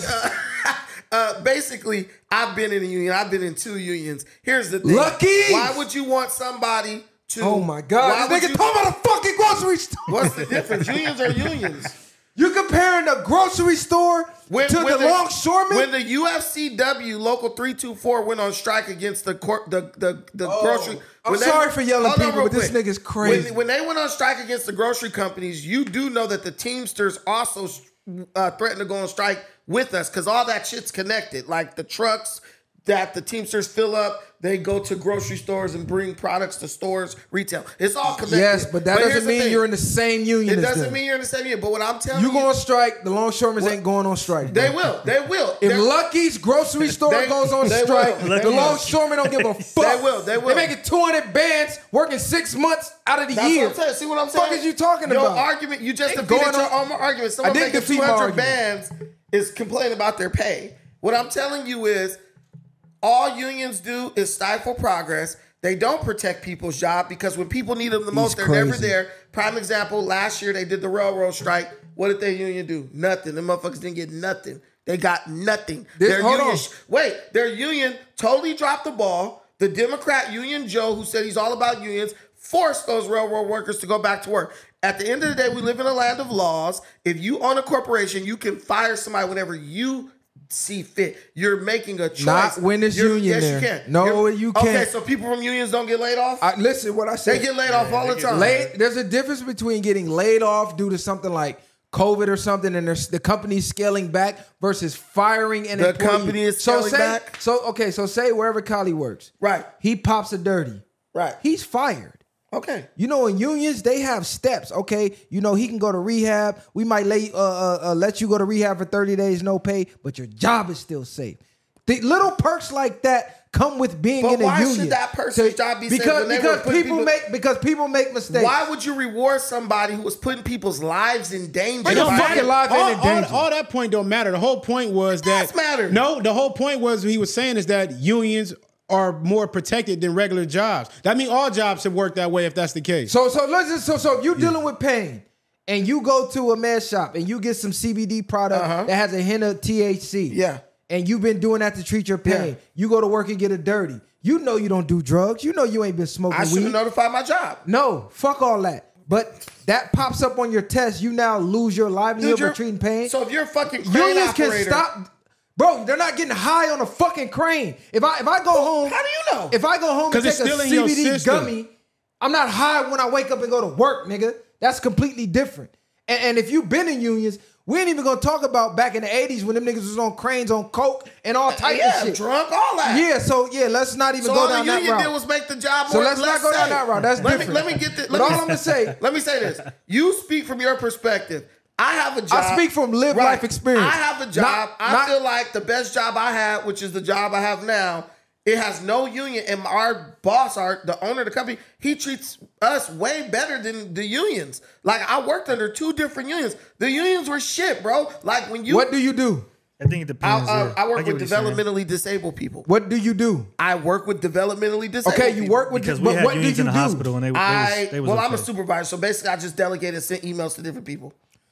basically, I've been in a union. I've been in 2 unions. Here's the thing. Lucky. Why would you want somebody to? Oh my God! This nigga talking about a fucking grocery store. What's the difference? Unions are unions. You comparing the grocery store to the longshoremen? When the UFCW Local 324 went on strike against the grocery. I'm sorry for yelling people, but this nigga's crazy. When they went on strike against the grocery companies, you do know that the Teamsters also threatened to go on strike with us because all that shit's connected. Like the trucks, that the Teamsters fill up, they go to grocery stores and bring products to stores, retail. It's all connected. Yes, but that here's doesn't the mean thing. you're in the same union It as doesn't them. mean you're in the same union. But what I'm telling you, You go on strike, the longshoremen ain't going on strike. they bro. will. They will. If They're- Lucky's grocery store They- goes on they strike, will. the They will. longshoremen don't give a fuck. They will. They will. They're making 200 bands working 6 months out of the That's year. what I'm saying. See what I'm Fuck saying? is you talking your about? argument, you just Ain't defeated going your on- own argument. I Someone did making defeat my 200 argument. bands is complaining about their pay. What I'm telling you is all unions do is stifle progress. They don't protect people's job because when people need them the most, they're never crazy. there. Prime example, last year they did the railroad strike. What did their union do? Nothing. The motherfuckers didn't get nothing. They got nothing. Hold on. Their union totally dropped the ball. The Democrat Union Joe, who said he's all about unions, forced those railroad workers to go back to work. At the end of the day, we live in a land of laws. If you own a corporation, you can fire somebody whenever you see fit. You're making a choice. Not when there's union Yes, there. you can. No, you can't. Okay, so people from unions don't get laid off? Listen, what I said. They get laid off all the time. There's a difference between getting laid off due to something like COVID or something, and the company's scaling back versus firing an The employee. company is scaling back? So say wherever Kali works, Right. he pops a dirty, Right. he's fired. Okay. You know, in unions, they have steps. Okay, you know, he can go to rehab. We might let you go to rehab for 30 days, no pay, but your job is still safe. The little perks like that come with being But in a why union. should that person's job be safe when they were because putting people make mistakes. Why would you reward somebody who was putting people's lives in danger? Bring your by- fucking life in danger. all that point don't matter. The whole point was that Does matter. No, the whole point was he was saying is that unions are more protected than regular jobs. That means all jobs should work that way if that's the case. So if you're dealing with pain and you go to a med shop and you get some CBD product that has a hint of THC. Yeah. And you've been doing that to treat your pain. Yeah. You go to work and get a dirty. You know you don't do drugs. You know you ain't been smoking I should weed. have notified my job. No, fuck all that. But that pops up on your test. You now lose your livelihood Dude, for treating pain. So if you're a fucking crane Unions operator, can stop. Bro, they're not getting high on a fucking crane. If I go home, How do you know? If I go home and 'Cause take it's a still in your CBD system. gummy, I'm not high when I wake up and go to work, nigga. That's completely different. And if you've been in unions, we ain't even gonna talk about back in the 80s when them niggas was on cranes on coke and all type yeah, of shit. drunk, all that. Yeah, so let's not even So go all down the that union route. did was make the job So more. let's not go down safe. that route. That's different. Let me get this. But all I'm gonna say, Let me say this. You speak from your perspective. I have a job. I speak from lived life experience. I have a job. I Not- feel like the best job I had, which is the job I have now, it has no union. And our boss, the owner of the company, he treats us way better than the unions. Like, I worked under 2 different unions. The unions were shit, bro. Like, when you... what do you do? I think it depends. I work get with what you're saying. developmentally disabled people. What do you do? I work with developmentally disabled Okay, you people. work with Because but we had what do unions you in the do? hospital and they was Well, I'm a okay. supervisor, so basically I just delegated and sent emails to different people.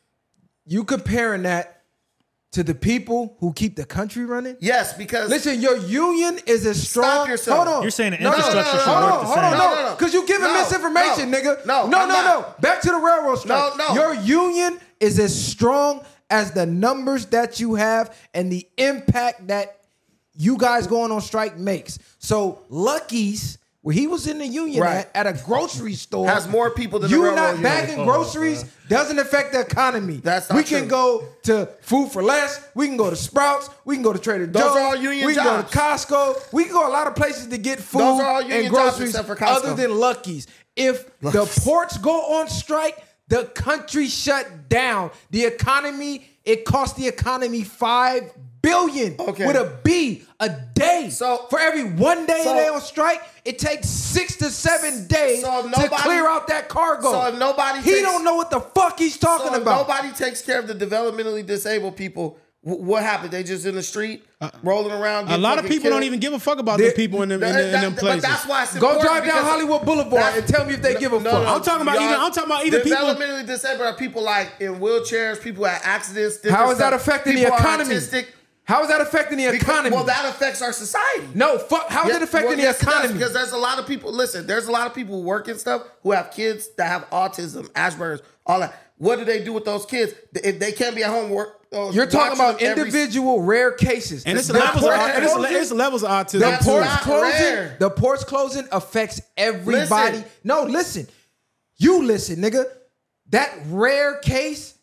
You comparing that to the people who keep the country running? Yes, because Listen, your union is as strong. Stop yourself. Hold on. You're saying the No, infrastructure should hold work on, the hold same. on, No, no, no. because you giving No, misinformation, no, nigga. no, no, I'm not. Back to the railroad strike. No. Your union is as strong as the numbers that you have and the impact that you guys going on strike makes. So Lucky's, where he was in the union Right. at a grocery store, has more people than the you railroad not union. bagging groceries doesn't affect the economy. That's not we can true. go to Food for Less. We can go to Sprouts. We can go to Trader Joe's. Those are all union we can jobs. go to Costco. We can go a lot of places to get food Those are all union and jobs groceries except for Costco. other than Lucky's. If the ports go on strike, the country shut down. The economy, it cost the economy $5 billion Okay. with a B a day. So- for every 1 day so- they on strike, it takes 6 to 7 days So to nobody- clear out that cargo. So if nobody he takes- don't know what the fuck he's talking So if about. nobody takes care of the developmentally disabled people. What happened? They just in the street rolling around. A getting lot of fucking people don't killed? even give a fuck about the people in them places. But that's why it's Go important drive down because Hollywood Boulevard that's- and tell me if they give a fuck. I'm talking about either people- Developmentally disabled are people like in wheelchairs, people at accidents. How is that different stuff. affecting the People are economy? autistic. How is that affecting the economy? Well, that affects our society. No, fuck. How is it affecting the economy? Because there's a lot of people. Listen, there's a lot of people who work and stuff who have kids that have autism, Asperger's, all that. What do they do with those kids? If they can't be at home work. You're talking about individual rare cases. And it's The levels, ports it's levels of autism. The That's ports not closing. rare. The ports closing affects everybody. Listen. No, listen. You listen, nigga. That rare case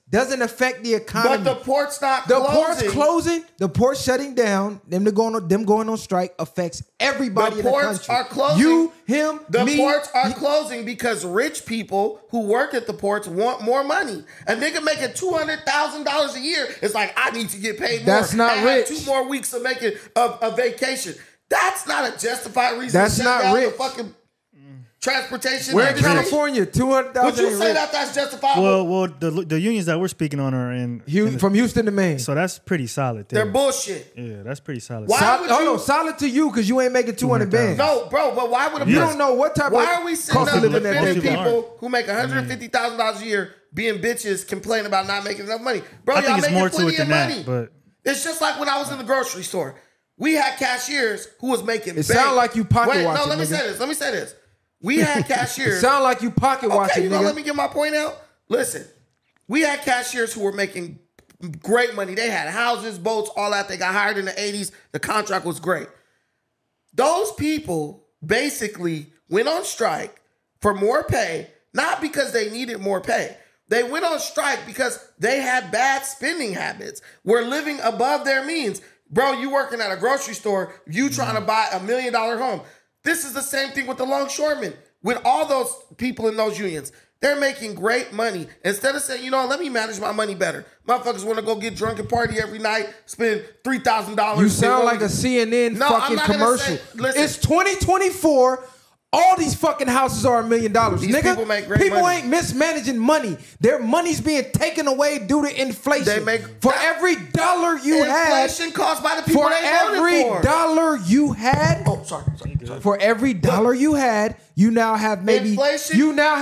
doesn't affect the economy. But the port's not The closing. port's closing. The port's shutting down. Them going on strike affects everybody The in the ports country. are closing. You, him, The me. ports are closing because rich people who work at the ports want more money. A nigga making $200,000 a year is like, I need to get paid more. That's not I have rich. 2 more weeks of making a vacation. That's not a justified reason That's to not shut down rich. the fucking transportation. We're in industry. California. 200,000. Would you ain't say rich. that that's justifiable? Well, the unions that we're speaking on are in From Houston to Maine. so that's pretty solid. There. They're bullshit. Yeah, that's pretty solid. Why would Hold you? on, solid to you because you ain't making 200 bands. No, bro, but why would a You person- don't know what type Why of are we sitting cost up of living that defending people people who make $150,000 a year being bitches complaining about not making enough money? Bro, I y'all think it's making more to plenty it than of that, money. but It's just like when I was in the grocery store. We had cashiers who was making It sound like you pocket Wait, watching, no, let me nigga. say this. We had cashiers. Sound like you pocket watching, Okay, you gonna nigga. let me get my point out? Listen, we had cashiers who were making great money. They had houses, boats, all that. They got hired in the 80s. The contract was great. Those people basically went on strike for more pay, not because they needed more pay. They went on strike because they had bad spending habits, were living above their means. Bro, you working at a grocery store, you trying to buy $1 million home. This is the same thing with the longshoremen, with all those people in those unions. They're making great money. Instead of saying, you know, let me manage my money better. Motherfuckers want to go get drunk and party every night, spend $3,000. You sound like a CNN No, I'm fucking not gonna commercial. say- listen. It's 2024. All these fucking houses are $1 million, These nigga. people make great People money. ain't mismanaging money. Their money's being taken away due to inflation. They make- for every dollar you had, inflation caused by the people for they every voted for. dollar you had, Oh, sorry. for every dollar you had, you now have maybe Inflation-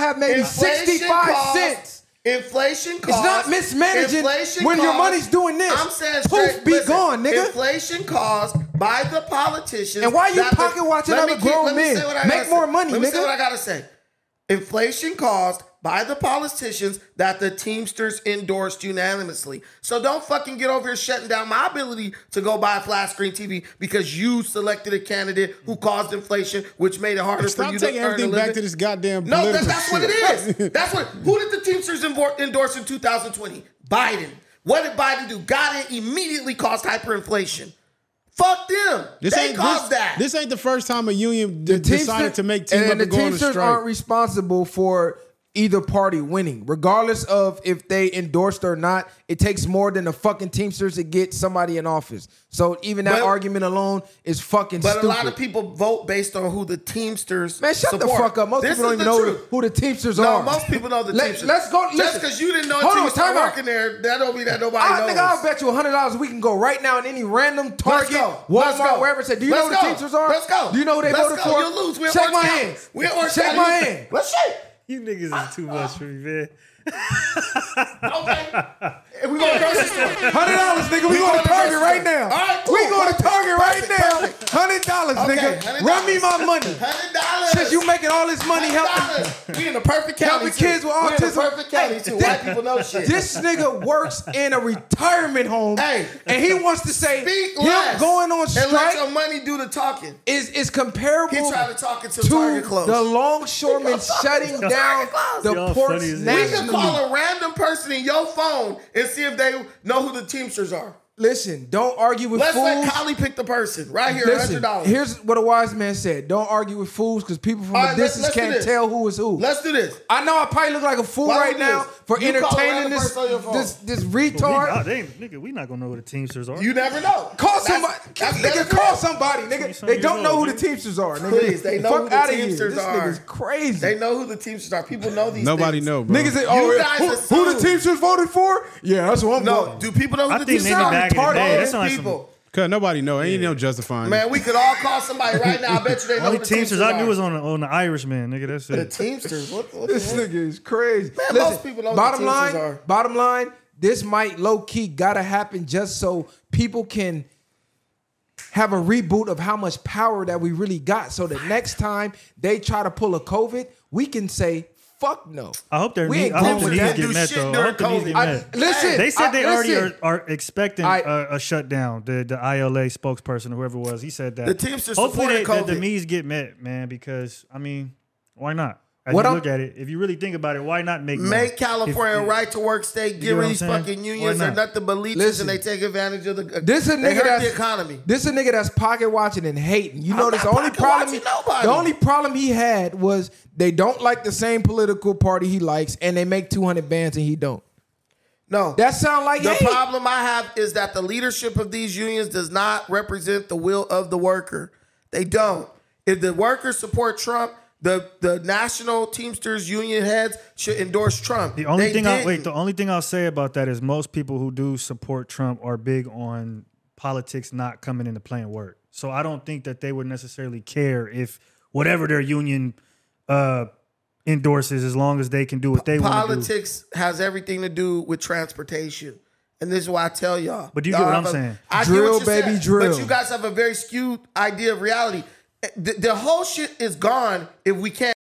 65 cost- cents. Inflation costs. It's not mismanaging when your money's doing this. I'm saying Poof, straight, be listen, gone, nigga. Inflation caused by the politicians. And why you that the- pocket watching let me other keep- grown let me men? say what I Make gotta more say. money, Let me nigga. say what I gotta say. Inflation caused by the politicians that the Teamsters endorsed unanimously. So don't fucking get over here shutting down my ability to go buy a flat screen TV because you selected a candidate who caused inflation, which made it harder Stop for you to taking earn a everything living. back to this goddamn No, political that's what it shit. is. That's what. Who did the Teamsters endorse in 2020? Biden. What did Biden do? Got it immediately caused hyperinflation. Fuck them. They caused that. This ain't the first time a union decided to make team up and the and go on a Teamsters strike. aren't responsible for either party winning, regardless of if they endorsed or not. It takes more than the fucking Teamsters to get somebody in office. So even that But- argument alone is fucking But stupid. a lot of people vote based on who the Teamsters Man, shut the support. fuck up. Most This people don't is even the know truth. who the Teamsters No, are. most people know the Teamsters. Let's go. Just Listen. because you didn't know Hold on, Teamsters time out. working there, that don't mean that nobody I knows. think I'll bet you $100 we can go right now in any random Target, Let's go. Let's Walmart, go. wherever. Say, do you Let's know who the go. Teamsters are? Let's go. Do you know who they Let's voted go. for? You'll lose. We're Shake Orange my County. hand. We're Orange Shake County. my hand. Let's shake. you niggas is too much for me, man. Okay. And we go to grocery store. $100, nigga. We going to Target right now. All right, cool. We going to Target right Perfect, now. perfect. $100, Okay, nigga. $100. Run me my money. $100. Since you making all this money helping. $100. We in the perfect county. Helping too. kids with We in the autism. perfect county too. White people know shit. This nigga works in a retirement home, Hey. and he wants to say Speak him less. going on And let strike your money do the talking. is comparable He tried to talk until to Target closed. the longshoremen shutting down Target closed. the Y'all ports funny as hell. We can nationally. call a random person in your phone and see if they know who the Teamsters are. Listen, don't argue with Let's let fools. Kylie pick the person right here. Listen, $100. here's what a wise man said: don't argue with fools because people from All a right, distance let's do can't this. tell who is who. Let's do this. I know I probably look like a fool Why right don't we do now this? for You call a entertaining random this person on your phone. this Nah, retard. nigga, we not gonna know who the Teamsters are. You never know. Call That's- somebody. that's Nigga, better call than- somebody, nigga. 20-some They years don't know who old, the dude. Teamsters are, nigga. Please, they know Fuck who the outta here. Teamsters This are. nigga's crazy. They know who the Teamsters are. People know these Nobody things. know, bro. Niggas say, oh, You yeah, guys who the assume. Teamsters voted for? Yeah, that's what I'm No, voting. do people know who I the think Teamsters maybe are? back in the Retarded day, ass that's not some- people. Cause nobody know. Ain't no justifying. Man, we could all call somebody right now. I bet you they know Only who the Teamsters I knew are. was on the Irishman, nigga. That's The it. Teamsters. What This the heck? nigga is crazy. Man, most people know bottom what the line, Teamsters are. bottom line, this might low key gotta happen just so people can have a reboot of how much power that we really got. So the next time they try to pull a COVID, we can say, fuck no. I hope their We needs, ain't I hope going the with needs that. get Do met shit though. I during hope the needs get COVID. met. Listen, They said they already listen. are expecting a shutdown. The ILA spokesperson, whoever it was, he said that. The Teamsters Hopefully supported the COVID. needs get met, man. Because I mean, why not? As you look at it, if you really think about it, why not make California a right to work state? Give these fucking unions are nothing but leeches, and they take advantage of the. This a nigga hurt the economy. This a nigga that's pocket watching and hating. You know, the only problem he had was they don't like the same political party he likes, and they make 200 bands and he don't. No, that sound like the problem I have is that the leadership of these unions does not represent the will of the worker. They don't. If the workers support Trump, the National Teamsters Union heads should endorse Trump. The only thing I'll say about that is most people who do support Trump are big on politics not coming into playing work. So I don't think that they would necessarily care if whatever their union endorses, as long as they can do what they want to do. Politics has everything to do with transportation. And this is why I tell y'all. But do you get what I'm saying? Drill, baby, drill. But you guys have a very skewed idea of reality. The whole shit is gone if we can't